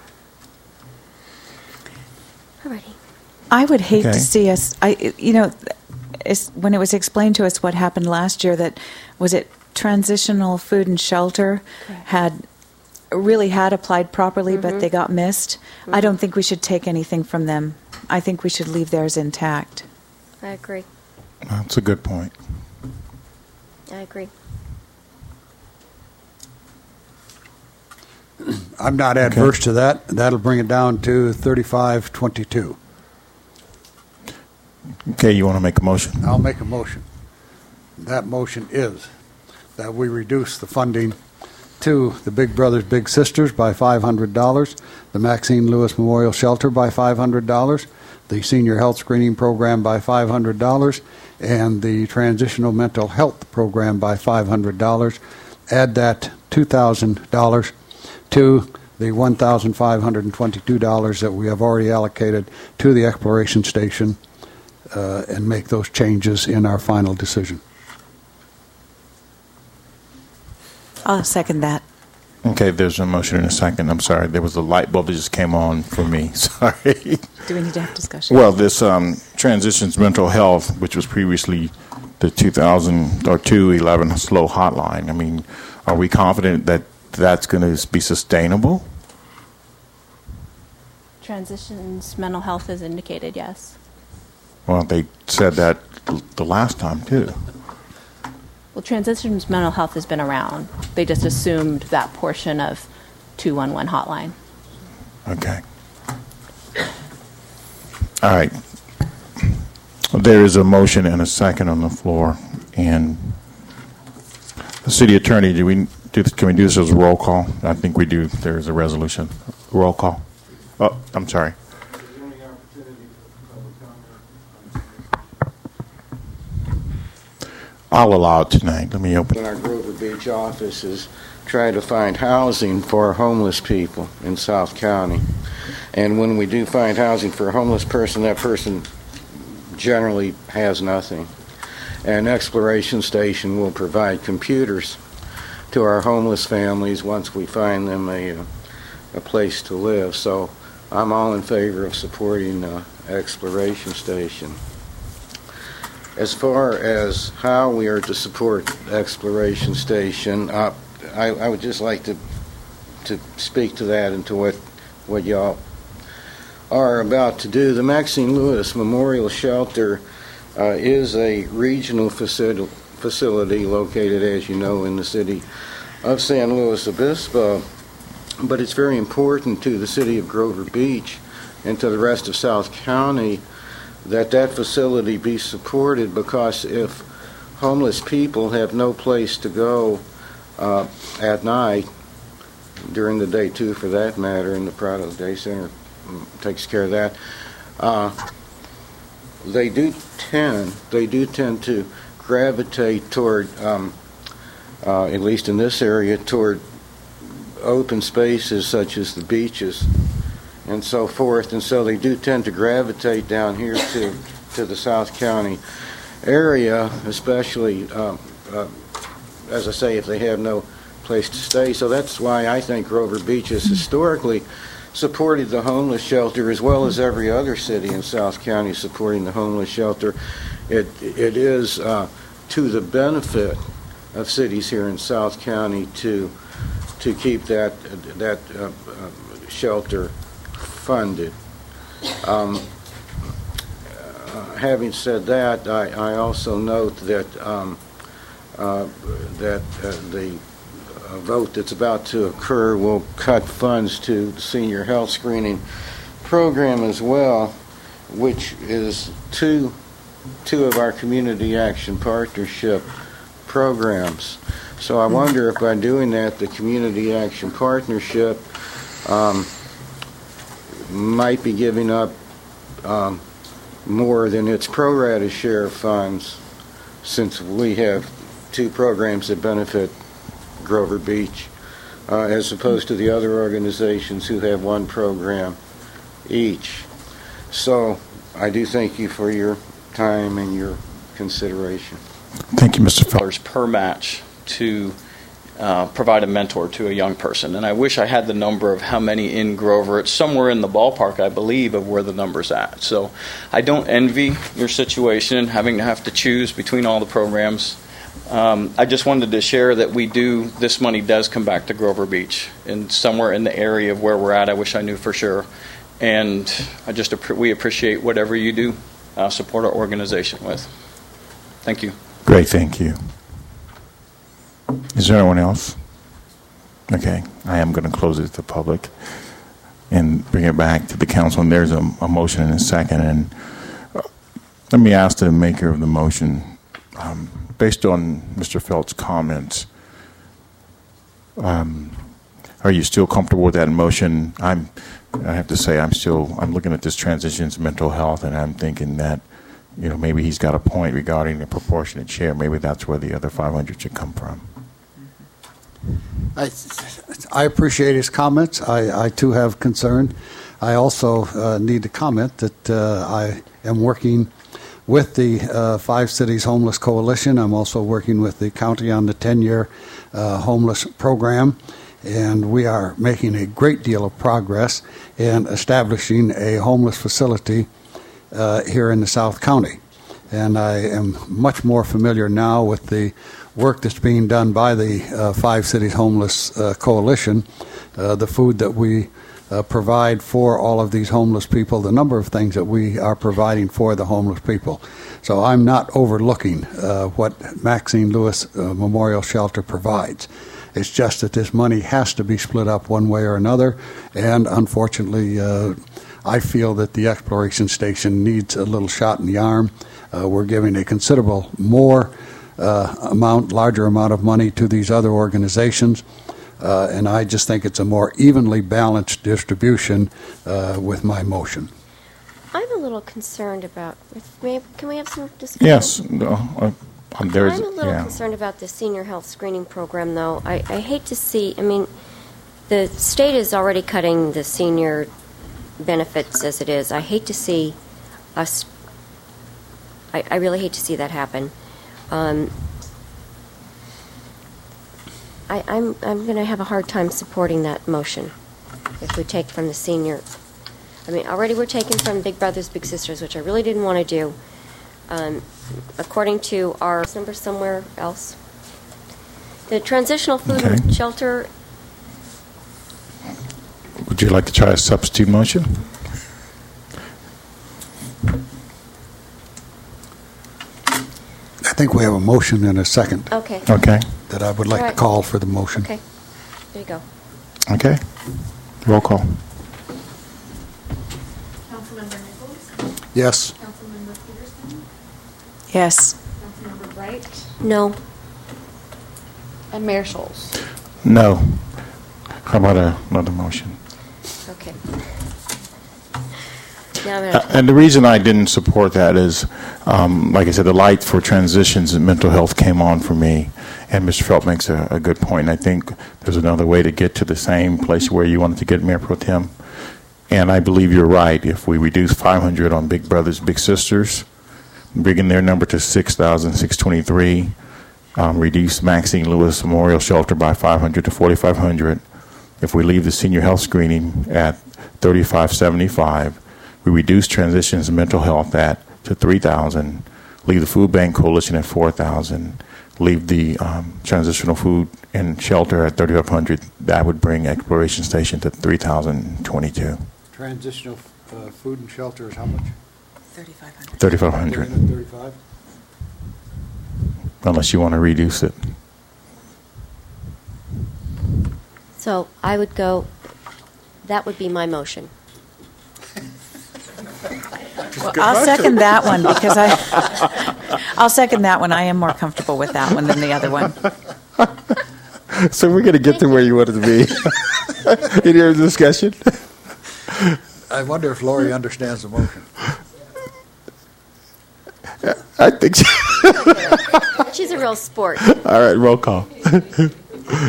Alrighty. I would hate Okay. to see us. When it was explained to us what happened last year, that was it. Transitional Food and Shelter had applied properly, but they got missed. I don't think we should take anything from them. I think we should leave theirs intact. I agree. That's a good point. I agree. I'm not adverse to that. That'll bring it down to 3522. Okay, you want to make a motion? I'll make a motion. That motion is that we reduce the funding to the Big Brothers Big Sisters by $500, the Maxine Lewis Memorial Shelter by $500, the Senior Health Screening Program by $500, and the Transitional Mental Health Program by $500. Add that $2,000 to the $1,522 that we have already allocated to the Exploration Station, and make those changes in our final decision. I'll second that. Okay, there's a motion in a second. I'm sorry. There was a light bulb that just came on for me. Sorry. Do we need to have discussion? Well, this Transitions Mental Health, which was previously the 2000 or 211 slow hotline, I mean, are we confident that that's going to be sustainable? Transitions mental health is indicated, yes. Well, they said that the last time, too. Well, Transitions mental health has been around. They just assumed that portion of 211 hotline. Okay. All right. There is a motion and a second on the floor. And the city attorney, can we do this as a roll call? I think we do. There is a resolution. Roll call. Oh, I'm sorry. I'll allow it tonight. Let me open. In our Grover Beach office is trying to find housing for homeless people in South County. And when we do find housing for a homeless person, that person generally has nothing. And Exploration Station will provide computers to our homeless families once we find them a place to live. So I'm all in favor of supporting Exploration Station. As far as how we are to support Exploration Station, I would just like to speak to that and to what y'all are about to do. The Maxine Lewis Memorial Shelter is a regional facility located, as you know, in the city of San Luis Obispo, but it's very important to the city of Grover Beach and to the rest of South County that facility be supported, because if homeless people have no place to go at night, during the day too for that matter, and the Prado Day Center takes care of that, they do tend to gravitate toward, at least in this area, toward open spaces such as the beaches and so forth, and so they do tend to gravitate down here to the South County area, especially, as I say, if they have no place to stay. So that's why I think Grover Beach has historically supported the homeless shelter, as well as every other city in South County supporting the homeless shelter. It is to the benefit of cities here in South County to keep that shelter funded. Having said that, I also note that the vote that's about to occur will cut funds to the Senior Health Screening Program as well, which is two of our Community Action Partnership programs. So I wonder if by doing that, the Community Action Partnership might be giving up more than its pro rata share of funds, since we have two programs that benefit Grover Beach, as opposed to the other organizations who have one program each. So I do thank you for your time and your consideration. Thank you, Mr. Phelps. Per match to provide a mentor to a young person. And I wish I had the number of how many in Grover. It's somewhere in the ballpark, I believe, of where the number's at. So I don't envy your situation, having to have to choose between all the programs. I just wanted to share that this money does come back to Grover Beach, and somewhere in the area of where we're at. I wish I knew for sure. And we appreciate whatever you do, support our organization with. Thank you. Great, thank you. Is there anyone else? Okay, I am going to close it to the public and bring it back to the council. And there's a motion and a second. And let me ask the maker of the motion, based on Mr. Phelps' comments, are you still comfortable with that motion? I have to say, I'm looking at this transition to mental health, and I'm thinking that, maybe he's got a point regarding the proportionate share. Maybe that's where the other 500 should come from. I appreciate his comments. I too have concern. I also need to comment that I am working with the Five Cities Homeless Coalition. I'm also working with the county on the 10-year homeless program, and we are making a great deal of progress in establishing a homeless facility here in the South County. And I am much more familiar now with the work that's being done by the Five Cities Homeless Coalition, the food that we provide for all of these homeless people, the number of things that we are providing for the homeless people. So I'm not overlooking what Maxine Lewis Memorial Shelter provides. It's just that this money has to be split up one way or another, and unfortunately I feel that the exploration station needs a little shot in the arm. We're giving a considerable larger amount of money to these other organizations, and I just think it's a more evenly balanced distribution with my motion. I'm a little concerned about. Can we have some discussion? Yes. I'm a little concerned about the senior health screening program, though. I hate to see. The state is already cutting the senior benefits as it is. I hate to see us. I really hate to see that happen. I'm going to have a hard time supporting that motion if we take from the senior. Already we're taking from Big Brothers Big Sisters, which I really didn't want to do. According to our number somewhere else, the transitional food and shelter. Would you like to try a substitute motion? I think we have a motion and a second. Okay. That I would like to call for the motion. Okay. There you go. Okay. Roll call. Councilmember Nichols? Yes. Councilmember Peterson? Yes. Councilmember Bright? No. And Mayor Schultz? No. How about another motion? Okay. And the reason I didn't support that is, like I said, the light for transitions in mental health came on for me, and Mr. Phelps makes a good point. And I think there's another way to get to the same place where you wanted to get, Mayor Pro Tem. And I believe you're right. If we reduce 500 on Big Brothers Big Sisters, bringing their number to 6,623, reduce Maxine Lewis Memorial Shelter by 500 to 4,500. If we leave the senior health screening at 3,575, we reduce transitions in mental health to 3,000, leave the Food Bank Coalition at 4,000, leave the transitional food and shelter at 3,500. That would bring Exploration Station to 3,022. Transitional food and shelter is how much? 3,500. 3,500. 35? Unless you want to reduce it. So I would go. That would be my motion. Well, I'll second that one because I'll second that one. I am more comfortable with that one than the other one. So we're going to get to where you wanted to be. Any other discussion? I wonder if Lori understands the motion. I think so. She's a real sport. All right, roll call.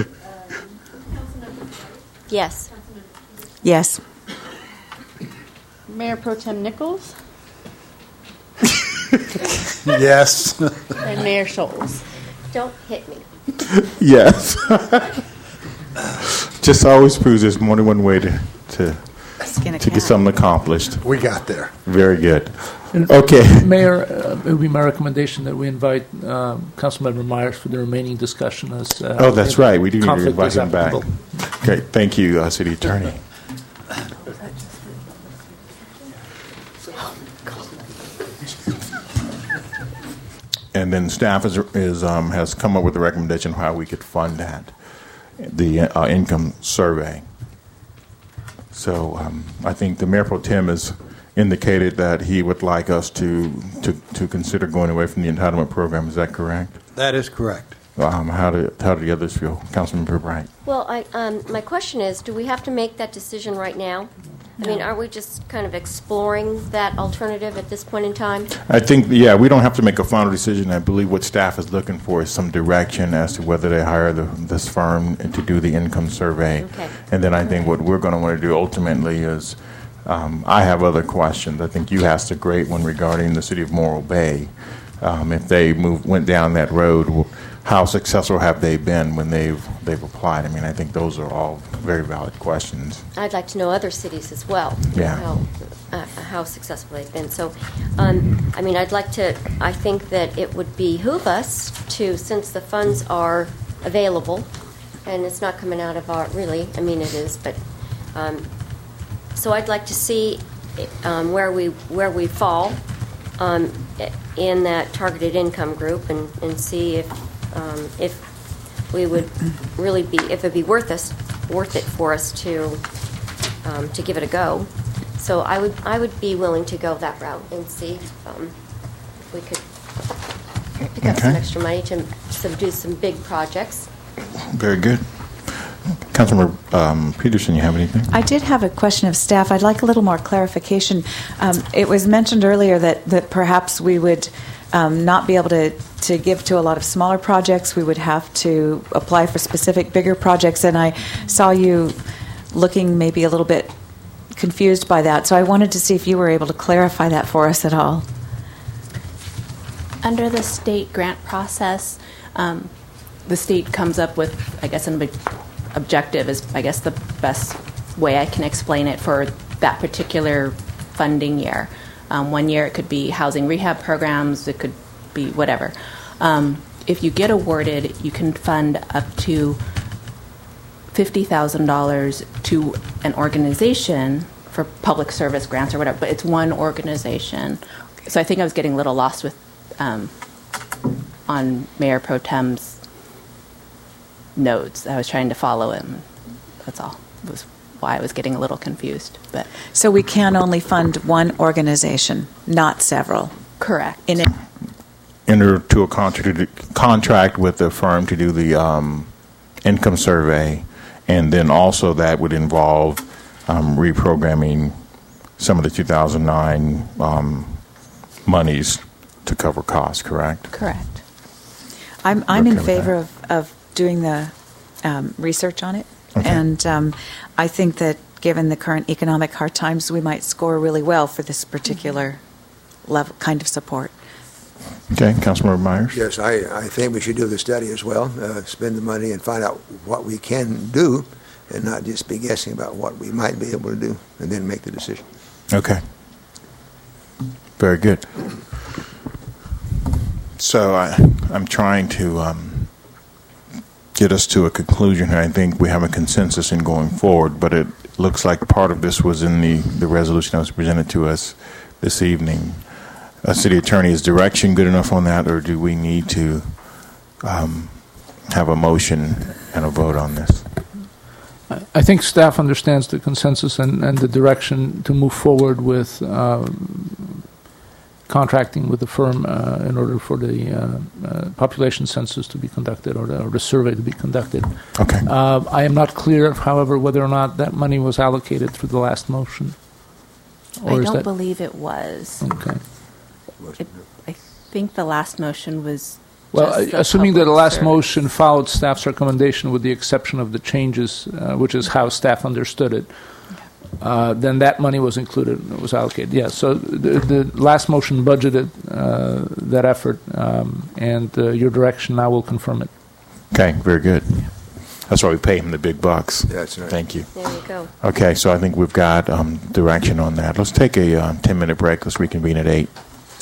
Yes. Yes. Mayor Pro Tem Nichols, Yes. and Mayor Scholes. Don't hit me. Yes. Just always proves there's more than one way to get something accomplished. We got there. Very good. And Okay. Mayor, it would be my recommendation that we invite Councilmember Myers for the remaining discussion. As Oh, that's right. We do need to conflict invite is him back. applicable. Okay. Thank you, City Attorney. And then staff has come up with a recommendation of how we could fund that, the income survey. So I think the Mayor Pro Tem has indicated that he would like us to consider going away from the entitlement program. Is that correct? That is correct. How do the others feel? Councilmember Bright. Well, my question is, do we have to make that decision right now? I mean, aren't we just kind of exploring that alternative at this point in time? I think, yeah, we don't have to make a final decision. I believe what staff is looking for is some direction as to whether they hire this firm to do the income survey. Okay. And then I think what we're going to want to do ultimately is, I have other questions. I think you asked a great one regarding the city of Morro Bay. If they went down that road, how successful have they been when they've applied? I mean, I think those are all very valid questions. I'd like to know other cities as well. Yeah. How successful they've been. So, I mean, I think that it would behoove us to, since the funds are available, and it's not coming out of our, really, I mean, it is, but, so I'd like to see where we fall in that targeted income group and see if we would really if it'd be worth it for us to give it a go. So I would be willing to go that route and see if we could pick up some extra money to do some big projects. Very good. Councilmember Peterson, you have anything? I did have a question of staff. I'd like a little more clarification. It was mentioned earlier that perhaps we would not be able to give to a lot of smaller projects. We would have to apply for specific bigger projects, and I saw you looking maybe a little bit confused by that. So I wanted to see if you were able to clarify that for us at all. Under the state grant process, the state comes up with, I guess, an objective is, I guess, the best way I can explain it for that particular funding year. 1 year it could be housing rehab programs, it could be whatever. If you get awarded, you can fund up to $50,000 to an organization for public service grants or whatever, but it's one organization. So I think I was getting a little lost with on Mayor Pro Tem's notes. I was trying to follow him. That's all. It was why I was getting a little confused. But so we can only fund one organization, not several. Correct. Enter to a contract with the firm to do the income survey, and then also that would involve reprogramming some of the 2009 monies to cover costs. Correct. Correct. I'm in favor of doing the research on it. Okay. And I think that given the current economic hard times, we might score really well for this particular level kind of support. Okay, Councilmember Myers. Yes, I think we should do the study as well, spend the money and find out what we can do and not just be guessing about what we might be able to do and then make the decision. Okay. Very good. So I'm trying to get us to a conclusion here. I think we have a consensus in going forward, but it looks like part of this was in the resolution that was presented to us this evening. City Attorney's direction good enough on that, or do we need to have a motion and a vote on this? I think staff understands the consensus and the direction to move forward with contracting with the firm in order for the population census to be conducted or the survey to be conducted. Okay. I am not clear, however, whether or not that money was allocated through the last motion. I don't believe it was. Okay. I think the last motion was. Well, assuming that the last motion followed staff's recommendation with the exception of the changes, which is how staff understood it, then that money was included, was allocated. Yeah, so the last motion budgeted that effort, and your direction now will confirm it. Okay, very good. That's why we pay him the big bucks. That's right. Thank you. There you go. Okay, so I think we've got direction on that. Let's take a 10-minute break. Let's reconvene at 8.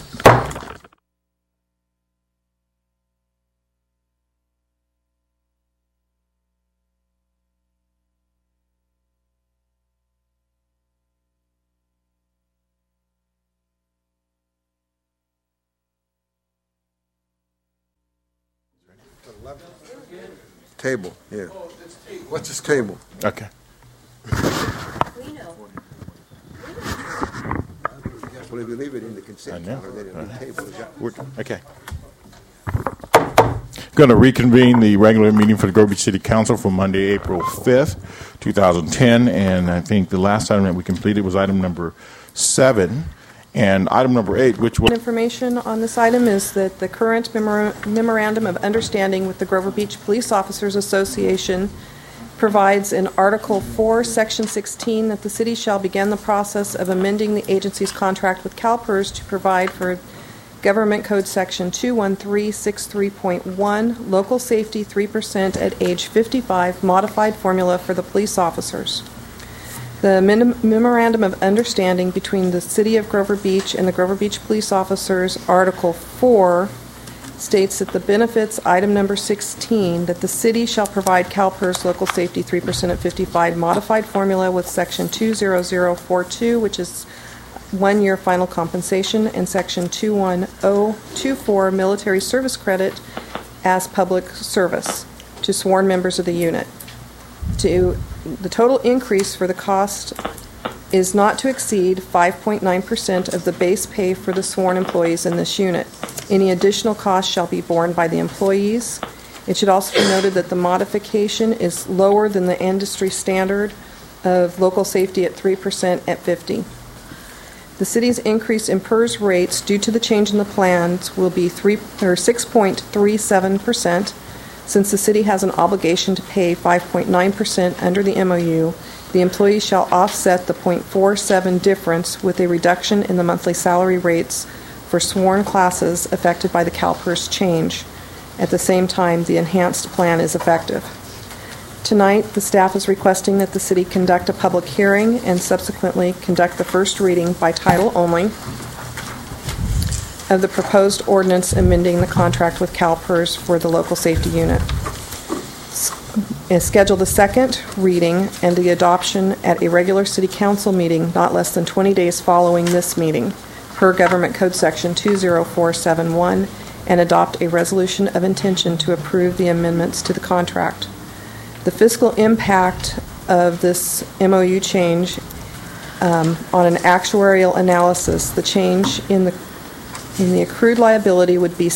Table, yeah. What's this table? Okay. Well, if you leave it in the consent calendar, then it'll be tabled. Okay. Going to reconvene the regular meeting for the Grove Beach City Council for Monday, April 5th, 2010. And I think the last item that we completed was item number 7. And item number 8, which was... Information on this item is that the current memorandum of understanding with the Grover Beach Police Officers Association provides in Article 4, Section 16, that the city shall begin the process of amending the agency's contract with CalPERS to provide for Government Code Section 21363.1, local safety 3% at age 55, modified formula for the police officers. The Memorandum of Understanding between the City of Grover Beach and the Grover Beach Police Officers, Article 4, states that the benefits, item number 16, that the city shall provide CalPERS local safety 3% at 55 modified formula with Section 20042, which is 1-year final compensation, and Section 21024 military service credit as public service to sworn members of the unit. The total increase for the cost is not to exceed 5.9% of the base pay for the sworn employees in this unit. Any additional cost shall be borne by the employees. It should also be noted that the modification is lower than the industry standard of local safety at 3% at 50. The city's increase in PERS rates due to the change in the plans will be 6.37%. Since the city has an obligation to pay 5.9% under the MOU, the employee shall offset the 0.47 difference with a reduction in the monthly salary rates for sworn classes affected by the CalPERS change. At the same time, the enhanced plan is effective. Tonight, the staff is requesting that the city conduct a public hearing and subsequently conduct the first reading by title only of the proposed ordinance amending the contract with CalPERS for the local safety unit. Schedule the second reading and the adoption at a regular city council meeting not less than 20 days following this meeting, per Government Code Section 20471, and adopt a resolution of intention to approve the amendments to the contract. The fiscal impact of this MOU change on an actuarial analysis, the change in the accrued liability would be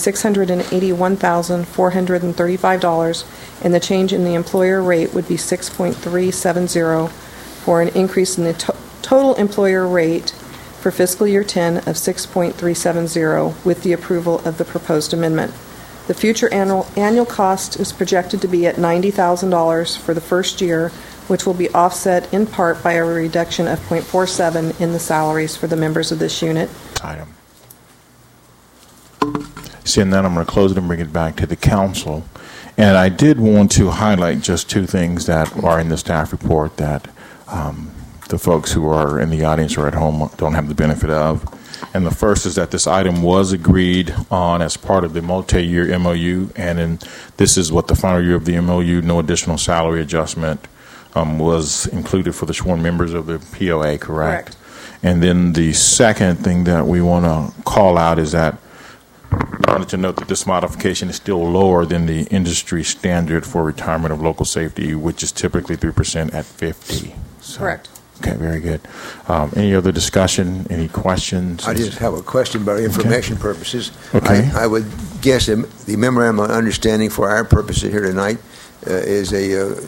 $681,435, and the change in the employer rate would be 6.370, for an increase in the total employer rate for fiscal year 10 of 6.370 with the approval of the proposed amendment. The future annual cost is projected to be at $90,000 for the first year, which will be offset in part by a reduction of 0.47 in the salaries for the members of this unit. Item. Seeing that, I'm going to close it and bring it back to the council. And I did want to highlight just 2 things that are in the staff report that the folks who are in the audience or at home don't have the benefit of. And the first is that this item was agreed on as part of the multi-year MOU, and this is what the final year of the MOU, no additional salary adjustment was included for the sworn members of the POA, correct? And then the second thing that we want to call out is that I wanted to note that this modification is still lower than the industry standard for retirement of local safety, which is typically 3% at 50. So, correct. Okay, very good. Any other discussion? Any questions? I just have a question about information purposes. Okay. I would guess the memorandum of understanding for our purposes here tonight is a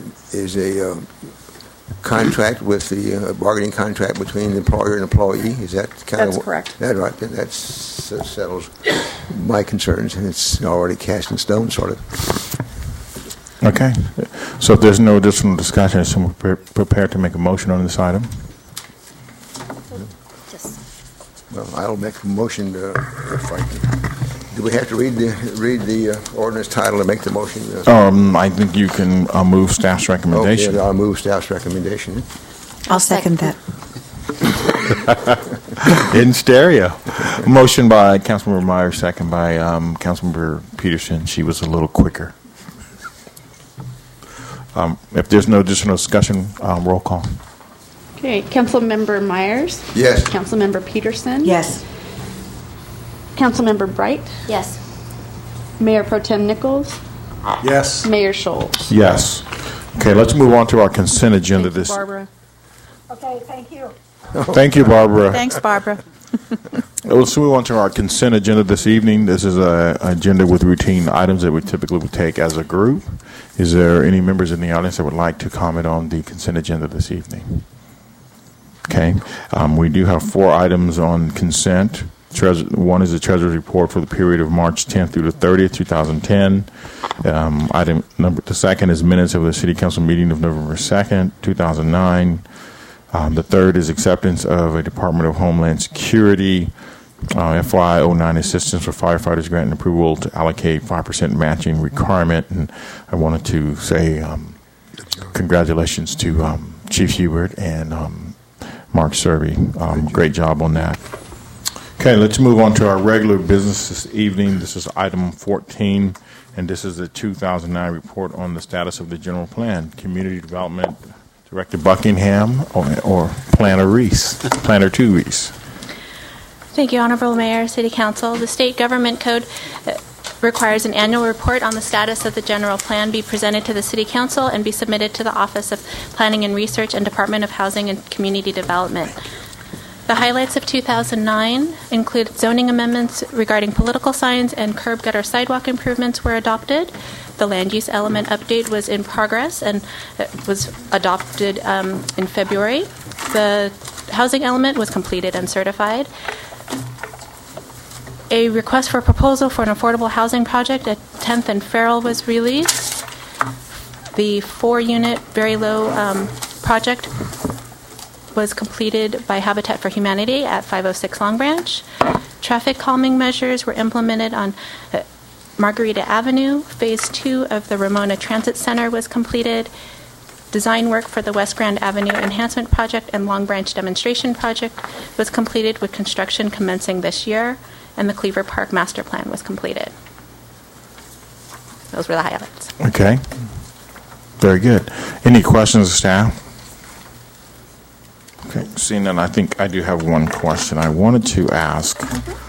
contract with the bargaining contract between the employer and employee. Is that kind of? That's correct. That's right. That settles my concerns, and it's already cast in stone, sort of. Okay. So if there's no additional discussion, is someone prepared to make a motion on this item? Well, I'll make a motion to, if I can. Do we have to read the ordinance title to make the motion? I think you can move staff's recommendation. Okay, I'll move staff's recommendation. I'll second that. In stereo. Motion by Councilmember Myers, second by Councilmember Peterson. She was a little quicker. If there's no additional discussion, roll call. Okay, Councilmember Myers? Yes. Councilmember Peterson? Yes. Councilmember Bright? Yes. Mayor Pro Tem Nichols? Yes. Mayor Schultz? Yes. Okay, let's move on to our consent agenda. This. Barbara. Okay, thank you. Thank you, Barbara. Thanks, Barbara. Let's move on to our consent agenda this evening. This is an agenda with routine items that we typically would take as a group. Is there any members in the audience that would like to comment on the consent agenda this evening? Okay. We do have 4 items on consent. One is the Treasurer's Report for the period of March 10th through the 30th, 2010. The second is minutes of the City Council meeting of November 2nd, 2009. The third is acceptance of a Department of Homeland Security FY09 assistance for firefighters grant and approval to allocate 5% matching requirement. And I wanted to say congratulations to Chief Hubert and Mark Serby. Great job on that. Okay, let's move on to our regular business this evening. This is item 14, and this is the 2009 report on the status of the general plan. Community Development Director Buckingham or Planner Reese? Planner 2 Reese. Thank you, Honorable Mayor, City Council. The State Government Code requires an annual report on the status of the general plan be presented to the City Council and be submitted to the Office of Planning and Research and Department of Housing and Community Development. The highlights of 2009 include zoning amendments regarding political signs and curb gutter sidewalk improvements were adopted. The land use element update was in progress and was adopted in February. The housing element was completed and certified. A request for proposal for an affordable housing project at 10th and Farrell was released. The 4-unit, very low project was completed by Habitat for Humanity at 506 Long Branch. Traffic calming measures were implemented on Margarita Avenue. Phase 2 of the Ramona Transit Center was completed. Design work for the West Grand Avenue Enhancement Project and Long Branch Demonstration Project was completed, with construction commencing this year, and the Cleaver Park Master Plan was completed. Those were the highlights. Okay. Very good. Any questions, staff? Okay, seeing none, I think I do have one question I wanted to ask.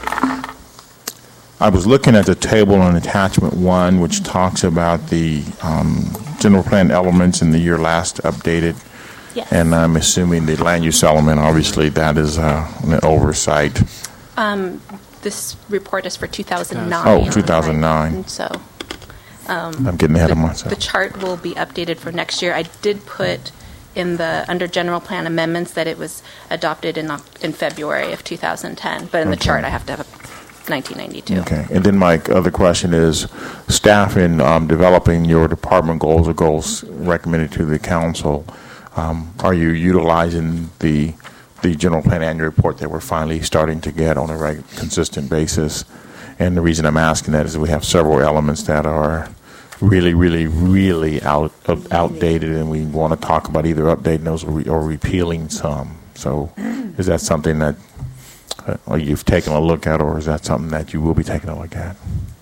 I was looking at the table on attachment 1, which talks about the general plan elements in the year last updated. Yes. And I'm assuming the land use element, obviously, that is an oversight. This report is for 2009. Oh, 2009. Right? So I'm getting ahead of myself. The chart will be updated for next year. I did put in the under general plan amendments that it was adopted in February of 2010, but in the chart I have to have 1992. Okay, and then my other question is, staff in developing your department goals or goals recommended to the council, are you utilizing the general plan annual report that we're finally starting to get on a consistent basis? And the reason I'm asking that is we have several elements that are really outdated, and we want to talk about either updating those or repealing some. So is that something that you've taken a look at, or is that something that you will be taking a look at?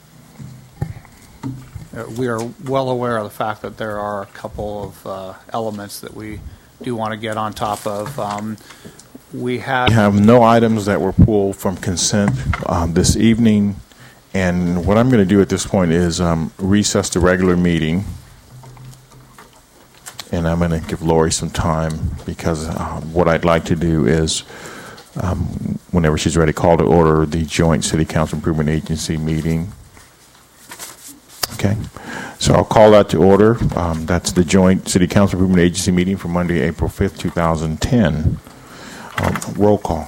We are well aware of the fact that there are a couple of elements that we do want to get on top of. We have no items that were pulled from consent this evening. And what I'm going to do at this point is recess the regular meeting, and I'm going to give Lori some time, because what I'd like to do is, whenever she's ready, call to order the joint City Council Improvement Agency meeting. Okay, so I'll call that to order. That's the joint City Council Improvement Agency meeting for Monday, April 5th, 2010. Roll call.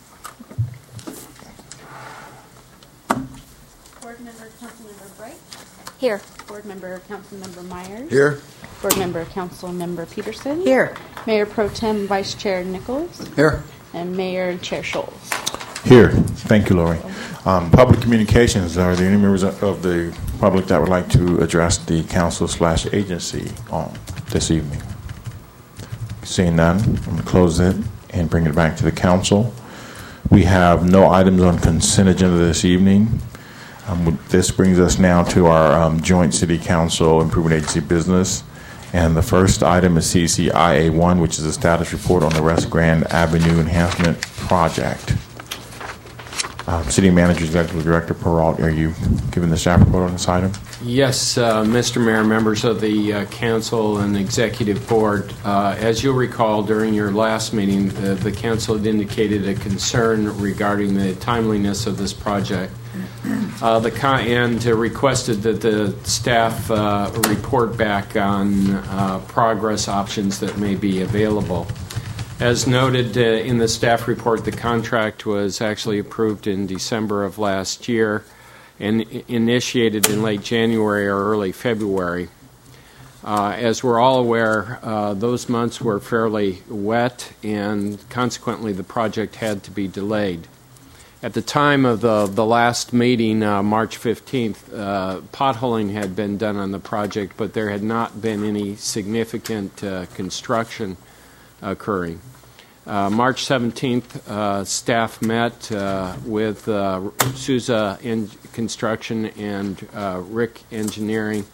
Here. Board Member Councilmember Myers. Here. Board Member Councilmember Peterson. Here. Mayor Pro Tem Vice Chair Nichols. Here. and Mayor and Chair Scholes. Here. Thank you, Lori. Public communications. Are there any members of the public that would like to address the council/agency on this evening? Seeing none, I'm going to close it and bring it back to the council. We have no items on consent agenda this evening. This brings us now to our joint city council improvement agency business. And the first item is CCIA1, which is a status report on the West Grand Avenue Enhancement Project. City Manager, Executive Director Peralt, are you giving the staff report on this item? Yes, Mr. Mayor, members of the council and executive board. As you'll recall, during your last meeting, the council had indicated a concern regarding the timeliness of this project. And requested that the staff report back on progress options that may be available. As noted in the staff report, the contract was actually approved in December of last year and initiated in late January or early February. As we're all aware, those months were fairly wet, and consequently the project had to be delayed. At the time of the last meeting, March 15th, potholing had been done on the project, but there had not been any significant construction occurring. March 17th, staff met with Sousa Construction and Rick Engineering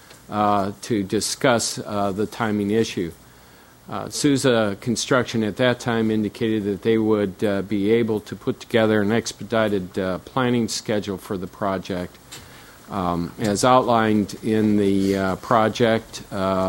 to discuss the timing issue. Sousa Construction at that time indicated that they would be able to put together an expedited planning schedule for the project. As outlined in the project,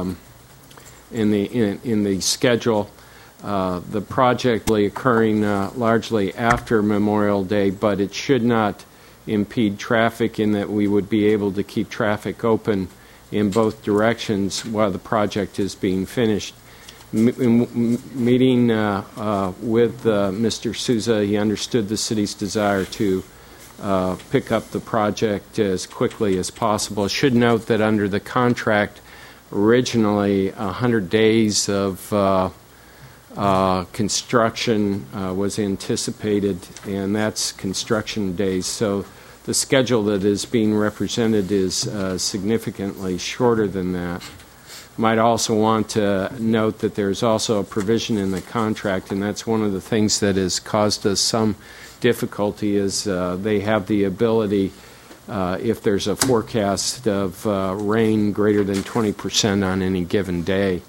in the schedule, the project will be occurring largely after Memorial Day, but it should not impede traffic in that we would be able to keep traffic open in both directions while the project is being finished. Meeting with Mr. Sousa, he understood the city's desire to pick up the project as quickly as possible. I should note that under the contract, originally 100 days of construction was anticipated, and that's construction days. So the schedule that is being represented is significantly shorter than that. Might also want to note that there's also a provision in the contract, and that's one of the things that has caused us some difficulty is they have the ability, if there's a forecast of rain greater than 20% on any given day.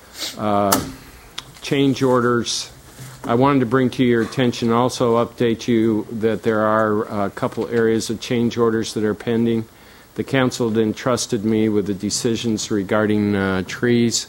Change orders. I wanted to bring to your attention, also update you that there are a couple areas of change orders that are pending. The council had entrusted me with the decisions regarding trees.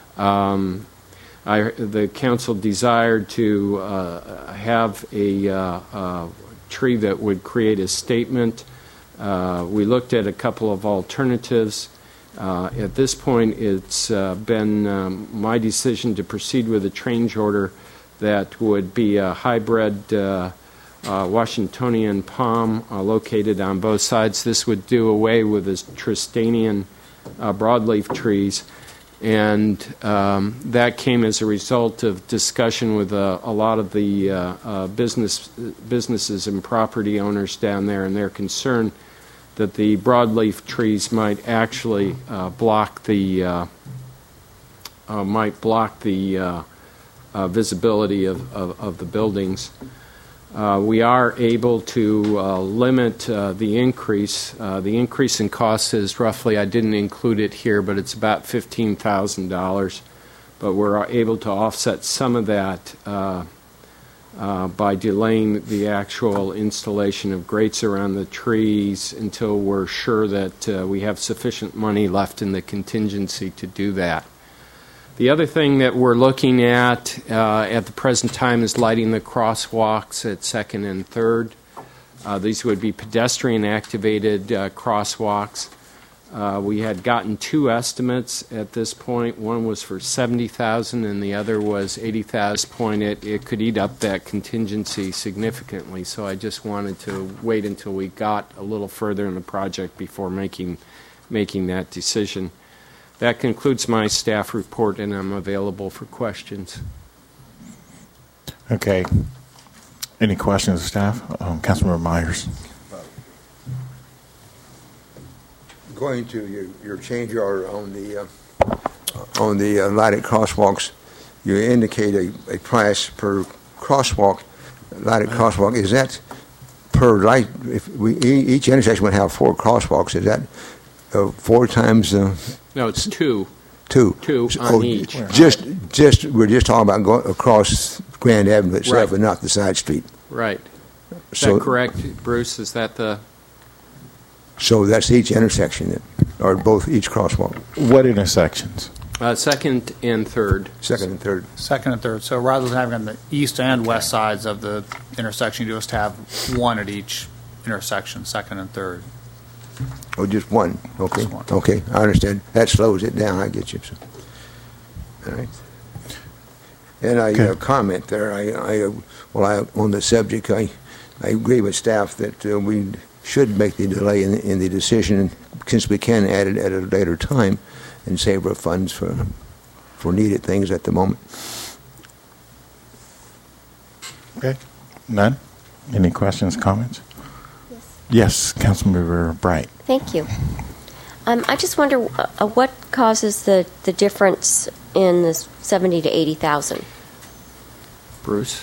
The council desired to have a tree that would create a statement. We looked at a couple of alternatives. At this point, it's been my decision to proceed with a change order that would be a hybrid Washingtonian palm located on both sides. This would do away with the Tristanian broadleaf trees, and that came as a result of discussion with a lot of the businesses and property owners down there, and their concern that the broadleaf trees might actually block the visibility of the buildings. We are able to limit the increase. The increase in cost is roughly, I didn't include it here, but it's about $15,000. But we're able to offset some of that by delaying the actual installation of grates around the trees until we're sure that we have sufficient money left in the contingency to do that. The other thing that we're looking at the present time is lighting the crosswalks at 2nd and 3rd. These would be pedestrian-activated crosswalks. We had gotten 2 estimates at this point. One was for $70,000 and the other was $80,000. It could eat up that contingency significantly, so I just wanted to wait until we got a little further in the project before making that decision. That concludes my staff report, and I'm available for questions. Okay. Any questions, staff? Councilmember Myers. Going to your change order on the lighted crosswalks, you indicate a price per crosswalk, lighted crosswalk. Is that per light? If each intersection would have 4 crosswalks, is that 4 times? No, it's 2. 2 on each. We're just talking about going across Grand Avenue itself, and not the side street. Right. Is that correct, Bruce? Is that the? So that's each intersection, or both each crosswalk. What intersections? Second and third. Second and third. Second and third. So rather than having on the east and west sides of the intersection, you just have 1 at each intersection, second and third. Oh, just 1. Okay. Just 1. Okay, I understand. That slows it down. I get you. So. All right. And I comment there. On the subject, I agree with staff that we should make the delay in the decision, since we can add it at a later time and save our funds for needed things at the moment. Okay. None? Any questions, comments? Yes, Councilmember Bright. Thank you. I just wonder what causes the difference in the 70 to 80,000. Bruce.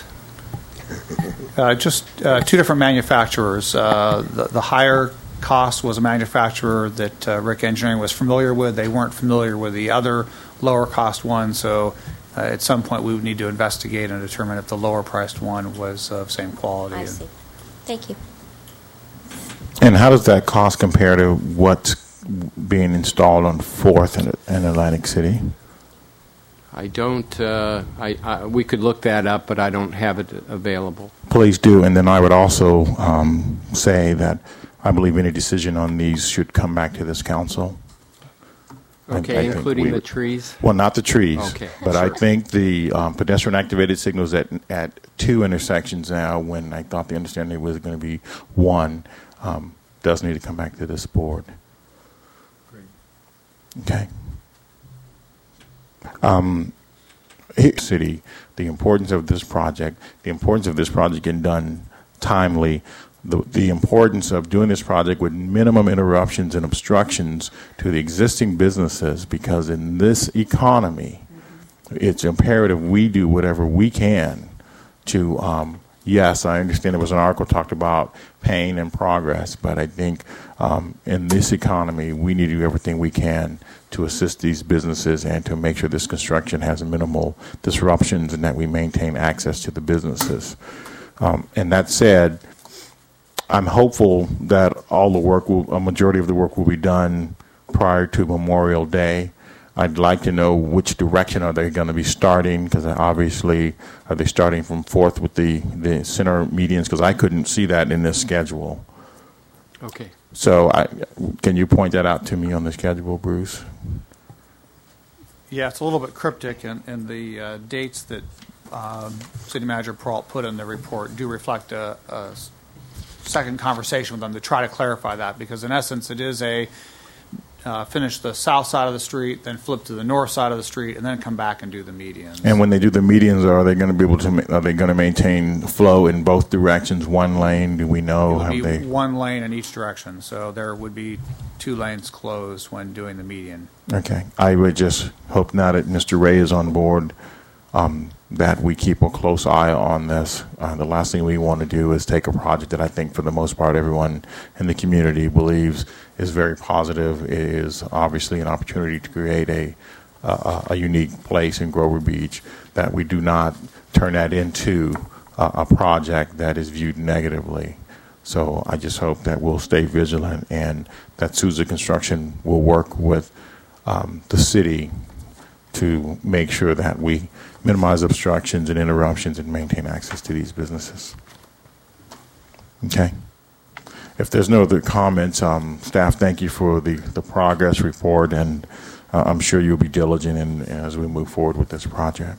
Just 2 different manufacturers. The higher cost was a manufacturer that Rick Engineering was familiar with. They weren't familiar with the other lower cost one, so at some point we would need to investigate and determine if the lower priced one was of same quality. I see. Thank you. And how does that cost compare to what's being installed on 4th in Atlantic City? I don't. We could look that up, but I don't have it available. Please do. And then I would also say that I believe any decision on these should come back to this council. Okay, including the trees? Well, not the trees. Okay. But sure. I think the pedestrian activated signals at 2 intersections now, when I thought the understanding was going to be 1, does need to come back to this board. Great. Okay. City, the importance of this project getting done timely, the importance of doing this project with minimum interruptions and obstructions to the existing businesses, because in this economy, it's imperative we do whatever we can to, yes, I understand there was an article talked about pain and progress, but I think in this economy, we need to do everything we can to assist these businesses and to make sure this construction has minimal disruptions and that we maintain access to the businesses. And that said, I'm hopeful that a majority of the work will be done prior to Memorial Day. I'd like to know which direction are they going to be starting, because obviously are they starting from 4th with the center medians, because I couldn't see that in this schedule. Okay. So can you point that out to me on the schedule, Bruce? Yeah, it's a little bit cryptic, and the dates that City Manager Peralt put in the report do reflect a second conversation with them to try to clarify that, because in essence it is finish the south side of the street, then flip to the north side of the street, and then come back and do the medians. And when they do the medians, are they going to maintain flow in both directions, 1 lane? Do we know? It would be 1 lane in each direction, so there would be 2 lanes closed when doing the median. Okay. I would just hope now that Mr. Ray is on board, that we keep a close eye on this. The last thing we want to do is take a project that I think for the most part everyone in the community believes is very positive. It is obviously an opportunity to create a unique place in Grover Beach, that we do not turn that into a project that is viewed negatively. So I just hope that we'll stay vigilant and that Sousa Construction will work with the city to make sure that we minimize obstructions and interruptions and maintain access to these businesses. Okay. If there's no other comments, staff, thank you for the progress report, and I'm sure you'll be diligent as we move forward with this project.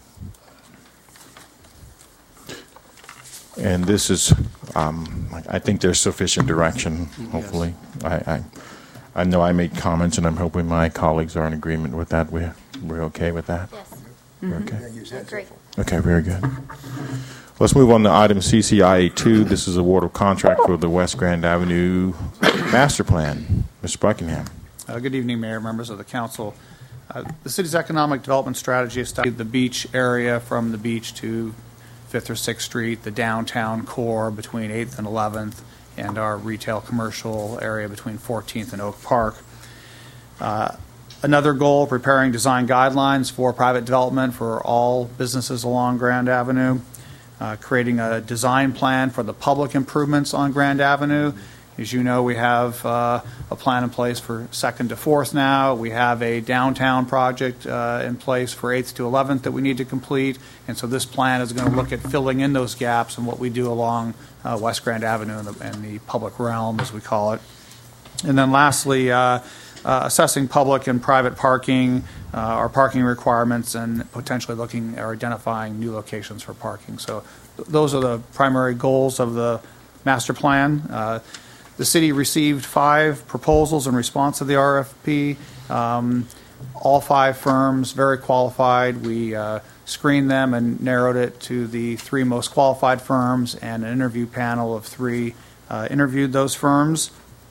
And this is, I think there's sufficient direction, hopefully. Yes. I know I made comments, and I'm hoping my colleagues are in agreement with that. We're okay with that? Yes. Okay. I agree. Okay, very good. Let's move on to item CCIA2. This is award of contract for the West Grand Avenue Master Plan. Mr. Buckingham. Good evening, Mayor, members of the council. The city's economic development strategy established the beach area from the beach to 5th or 6th Street, the downtown core between 8th and 11th, and our retail commercial area between 14th and Oak Park. Another goal, preparing design guidelines for private development for all businesses along Grand Avenue. Creating a design plan for the public improvements on Grand Avenue. As you know, we have a plan in place for 2nd to 4th now. We have a downtown project in place for 8th to 11th that we need to complete. And so this plan is going to look at filling in those gaps and what we do along West Grand Avenue and the public realm, as we call it. And then lastly, assessing public and private parking, our parking requirements, and potentially looking or identifying new locations for parking. So those are the primary goals of the master plan. The city received 5 proposals in response to the RFP. All 5 firms, very qualified. We screened them and narrowed it to the 3 most qualified firms, and an interview panel of 3 interviewed those firms.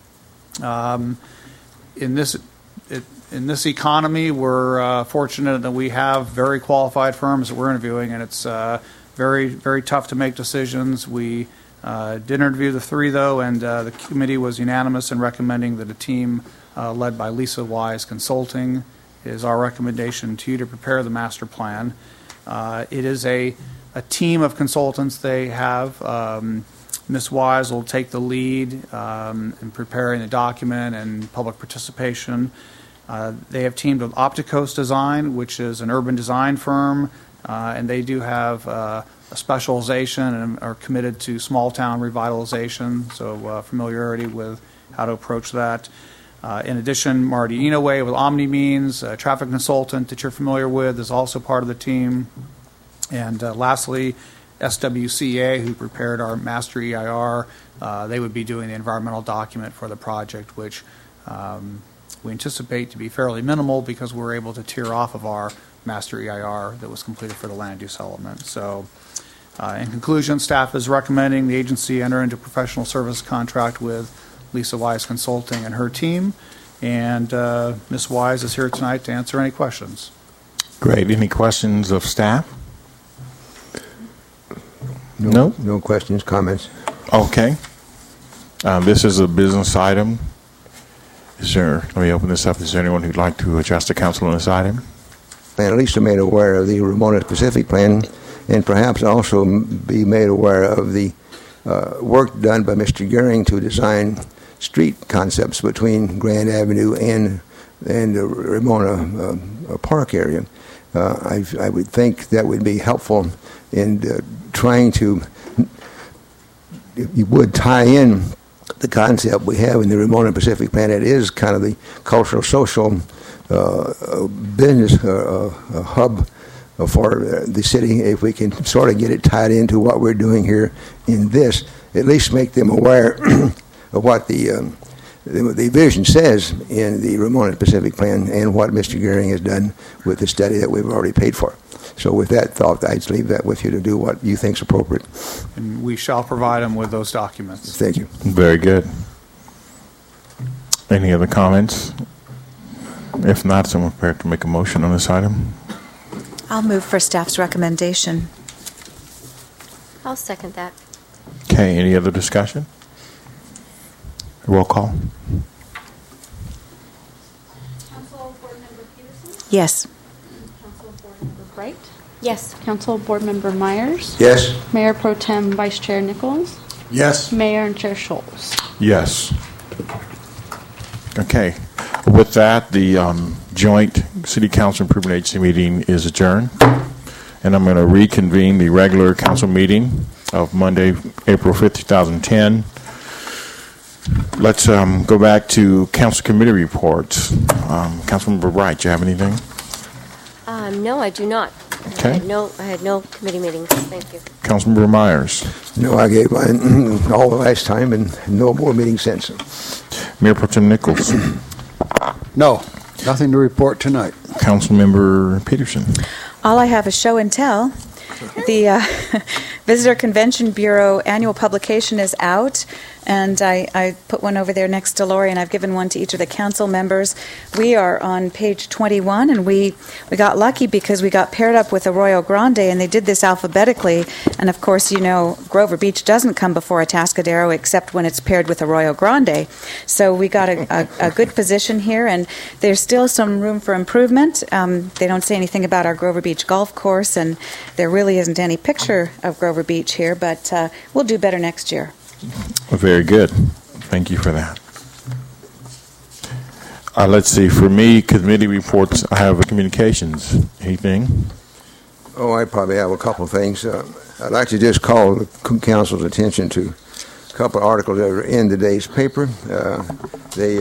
In this economy, we're fortunate that we have very qualified firms that we're interviewing, and it's very, very tough to make decisions. We did interview the 3, though, and the committee was unanimous in recommending that a team led by Lisa Wise Consulting is our recommendation to you to prepare the master plan. It is a team of consultants they have. Ms. Wise will take the lead in preparing the document and public participation. They have teamed with Opticos Design, which is an urban design firm, and they do have a specialization and are committed to small town revitalization, so familiarity with how to approach that. In addition, Marty Inouye with OmniMeans, a traffic consultant that you're familiar with, is also part of the team. And lastly, SWCA, who prepared our master EIR, they would be doing the environmental document for the project, which we anticipate to be fairly minimal because we're able to tier off of our master EIR that was completed for the land use element. So in conclusion, staff is recommending the agency enter into a professional service contract with Lisa Wise Consulting and her team. And Ms. Wise is here tonight to answer any questions. Great. Any questions of staff? No questions, comments. Okay. This is a business item. Let me open this up. Is there anyone who'd like to address the council on this item? And at least are made aware of the Ramona Pacific Plan, and perhaps also be made aware of the work done by Mr. Gehring to design street concepts between Grand Avenue and the Ramona Park area. I would think that would be helpful in trying to, you would tie in the concept we have in the Ramona Pacific Plan. It is kind of the cultural, social business hub for the city. If we can sort of get it tied into what we're doing here in this, at least make them aware of what the vision says in the Ramona Pacific Plan and what Mr. Gehring has done with the study that we've already paid for. So with that thought, I'd leave that with you to do what you think is appropriate. And we shall provide them with those documents. Thank you. Very good. Any other comments? If not, someone prepared to make a motion on this item? I'll move for staff's recommendation. I'll second that. Okay, any other discussion? Roll call. Council Board Member Peterson? Yes. Council Board Member Bright? Yes. Council Board Member Myers? Yes. Mayor Pro Tem Vice Chair Nichols? Yes. Mayor and Chair Schultz? Yes. Okay. With that, the joint City Council Improvement Agency meeting is adjourned. And I'm going to reconvene the regular council meeting of Monday, April 5th, 2010. Let's go back to council committee reports. Councilmember Bright, do you have anything? No, I do not. Okay. I had no committee meetings. Thank you. Councilmember Myers. No, I gave mine all the last time and no more meetings since. Mayor Pro Tem Nichols. No, nothing to report tonight. Councilmember Peterson. All I have is show and tell. Visitor Convention Bureau annual publication is out, and I put one over there next to Lori, and I've given one to each of the council members. We are on page 21, and we got lucky because we got paired up with Arroyo Grande, and they did this alphabetically. And of course, you know, Grover Beach doesn't come before Atascadero except when it's paired with Arroyo Grande. So we got a good position here, and there's still some room for improvement. They don't say anything about our Grover Beach golf course, and there really isn't any picture of Grover Beach here, but we'll do better next year. Very good. Thank you for that. Let's see. For me, committee reports, I have communications. Anything? Oh, I probably have a couple of things. I'd like to just call the council's attention to a couple of articles that are in today's paper. They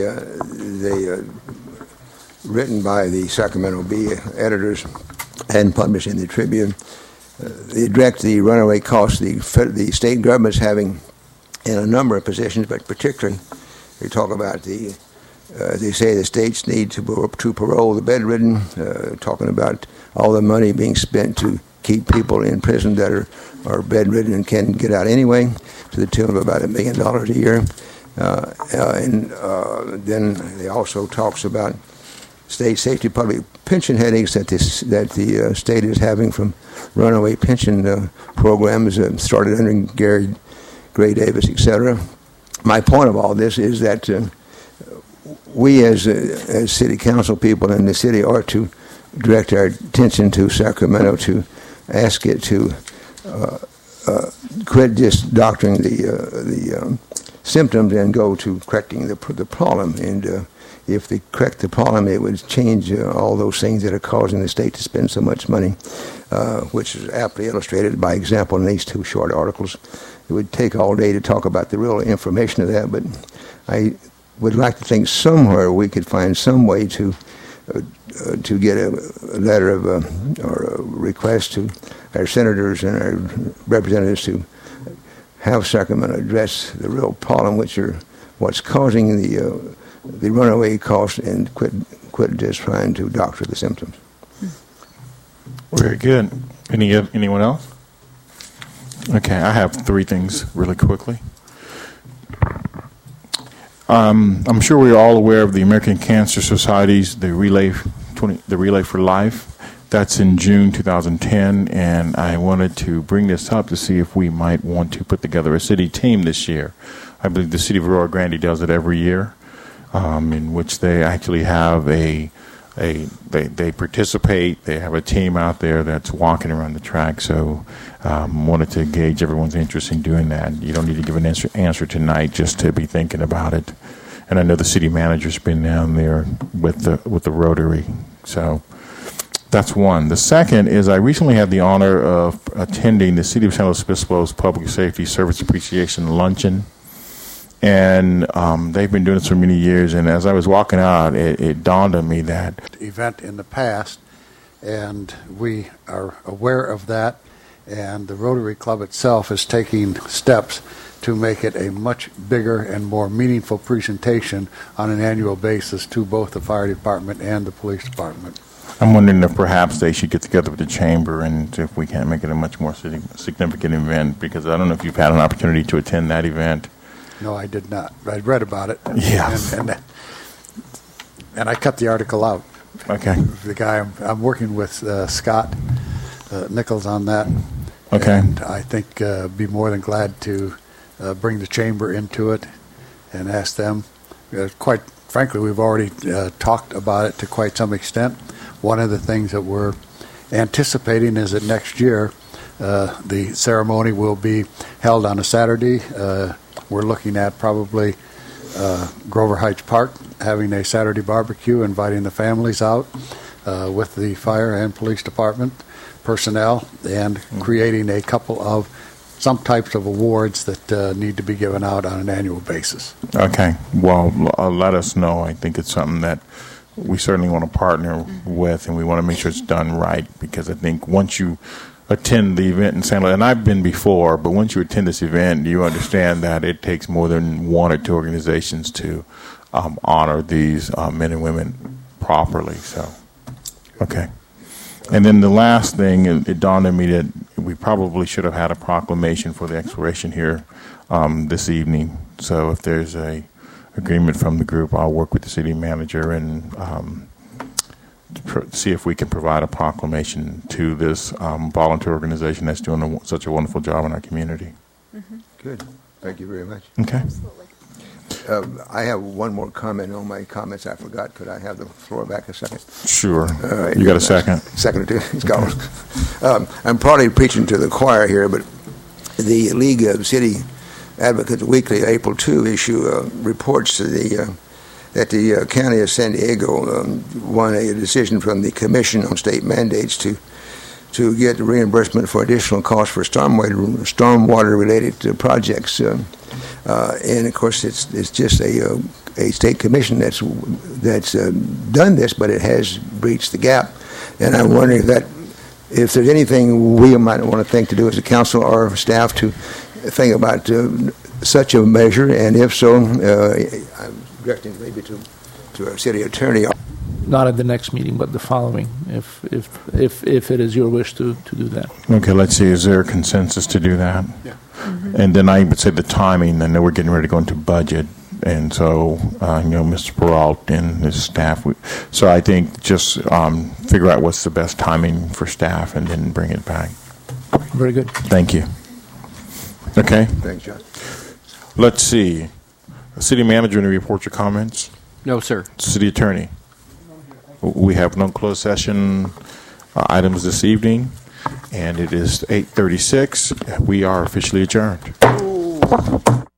written by the Sacramento Bee editors and published in the Tribune. They direct the runaway costs the state government's having in a number of positions, but particularly they talk about they say the states need to parole the bedridden, talking about all the money being spent to keep people in prison that are bedridden and can't get out anyway, to the tune of about $1 million a year. Then they also talks about state safety public pension headaches that the state is having from runaway pension programs started under Gray Davis, etc. My point of all this is that we as city council people in the city are to direct our attention to Sacramento to ask it to quit just doctoring the symptoms and go to correcting the problem. And if they correct the problem, it would change all those things that are causing the state to spend so much money, which is aptly illustrated by example in these two short articles. It would take all day to talk about the real information of that, but I would like to think somewhere we could find some way to get a letter of or a request to our senators and our representatives to have Sacramento address the real problem, which are what's causing the runaway cost, and quit just trying to doctor the symptoms. Very good. Anyone else? Okay, I have three things really quickly. I'm sure we're all aware of the American Cancer Society's the Relay for Life. That's in June 2010, and I wanted to bring this up to see if we might want to put together a city team this year. I believe the city of Arroyo Grande does it every year, in which they actually have they participate. They have a team out there that's walking around the track. So wanted to gauge everyone's interest in doing that. You don't need to give an answer tonight, just to be thinking about it. And I know the city manager's been down there with the Rotary. So that's one. The second is I recently had the honor of attending the City of San Luis Obispo's Public Safety Service Appreciation Luncheon. And they've been doing this for many years. And as I was walking out, it dawned on me that event in the past, and we are aware of that. And the Rotary Club itself is taking steps to make it a much bigger and more meaningful presentation on an annual basis to both the fire department and the police department. I'm wondering if perhaps they should get together with the chamber and if we can make it a much more significant event, because I don't know if you've had an opportunity to attend that event. No, I did not. I read about it. Yes. And I cut the article out. Okay. The guy I'm working with, Scott Nichols, on that. Okay. And I think be more than glad to bring the chamber into it and ask them. Quite frankly, we've already talked about it to quite some extent. One of the things that we're anticipating is that next year the ceremony will be held on a Saturday. We're looking at probably Grover Heights Park, having a Saturday barbecue, inviting the families out with the fire and police department personnel, and creating a couple of some types of awards that need to be given out on an annual basis. Okay. Well, let us know. I think it's something that we certainly want to partner with, and we want to make sure it's done right, because I think once you attend the event in San Luis, and I've been before, but once you attend this event, you understand that it takes more than one or two organizations to honor these men and women properly. So, okay. And then the last thing, it dawned on me that we probably should have had a proclamation for the exploration here this evening. So if there's a agreement from the group, I'll work with the city manager and see if we can provide a proclamation to this volunteer organization that's doing such a wonderful job in our community. Mm-hmm. Good. Thank you very much. Okay. Absolutely. I have one more comment on my comments I forgot. Could I have the floor back a second? Sure. You got a second? Second or two. It's gone. I'm probably preaching to the choir here, but the League of City Advocates Weekly April 2 issue reports that the County of San Diego won a decision from the Commission on State Mandates to get reimbursement for additional costs for stormwater-related projects. And, of course, it's just a state commission that's done this, but it has breached the gap. And I'm wondering if there's anything we might want to think to do as a council or staff to think about such a measure, and if so, I'm directing maybe to our city attorney. Not at the next meeting, but the following, if it is your wish to do that. Okay, let's see. Is there a consensus to do that? Yeah. Mm-hmm. And then I would say the timing. I know we're getting ready to go into budget, and so Mr. Peralt and his staff. So I think just figure out what's the best timing for staff, and then bring it back. Very good. Thank you. Okay. Thanks, John. Let's see. City manager, any reports or comments? No, sir. City attorney. We have no closed session items this evening, and it is 8:36. We are officially adjourned.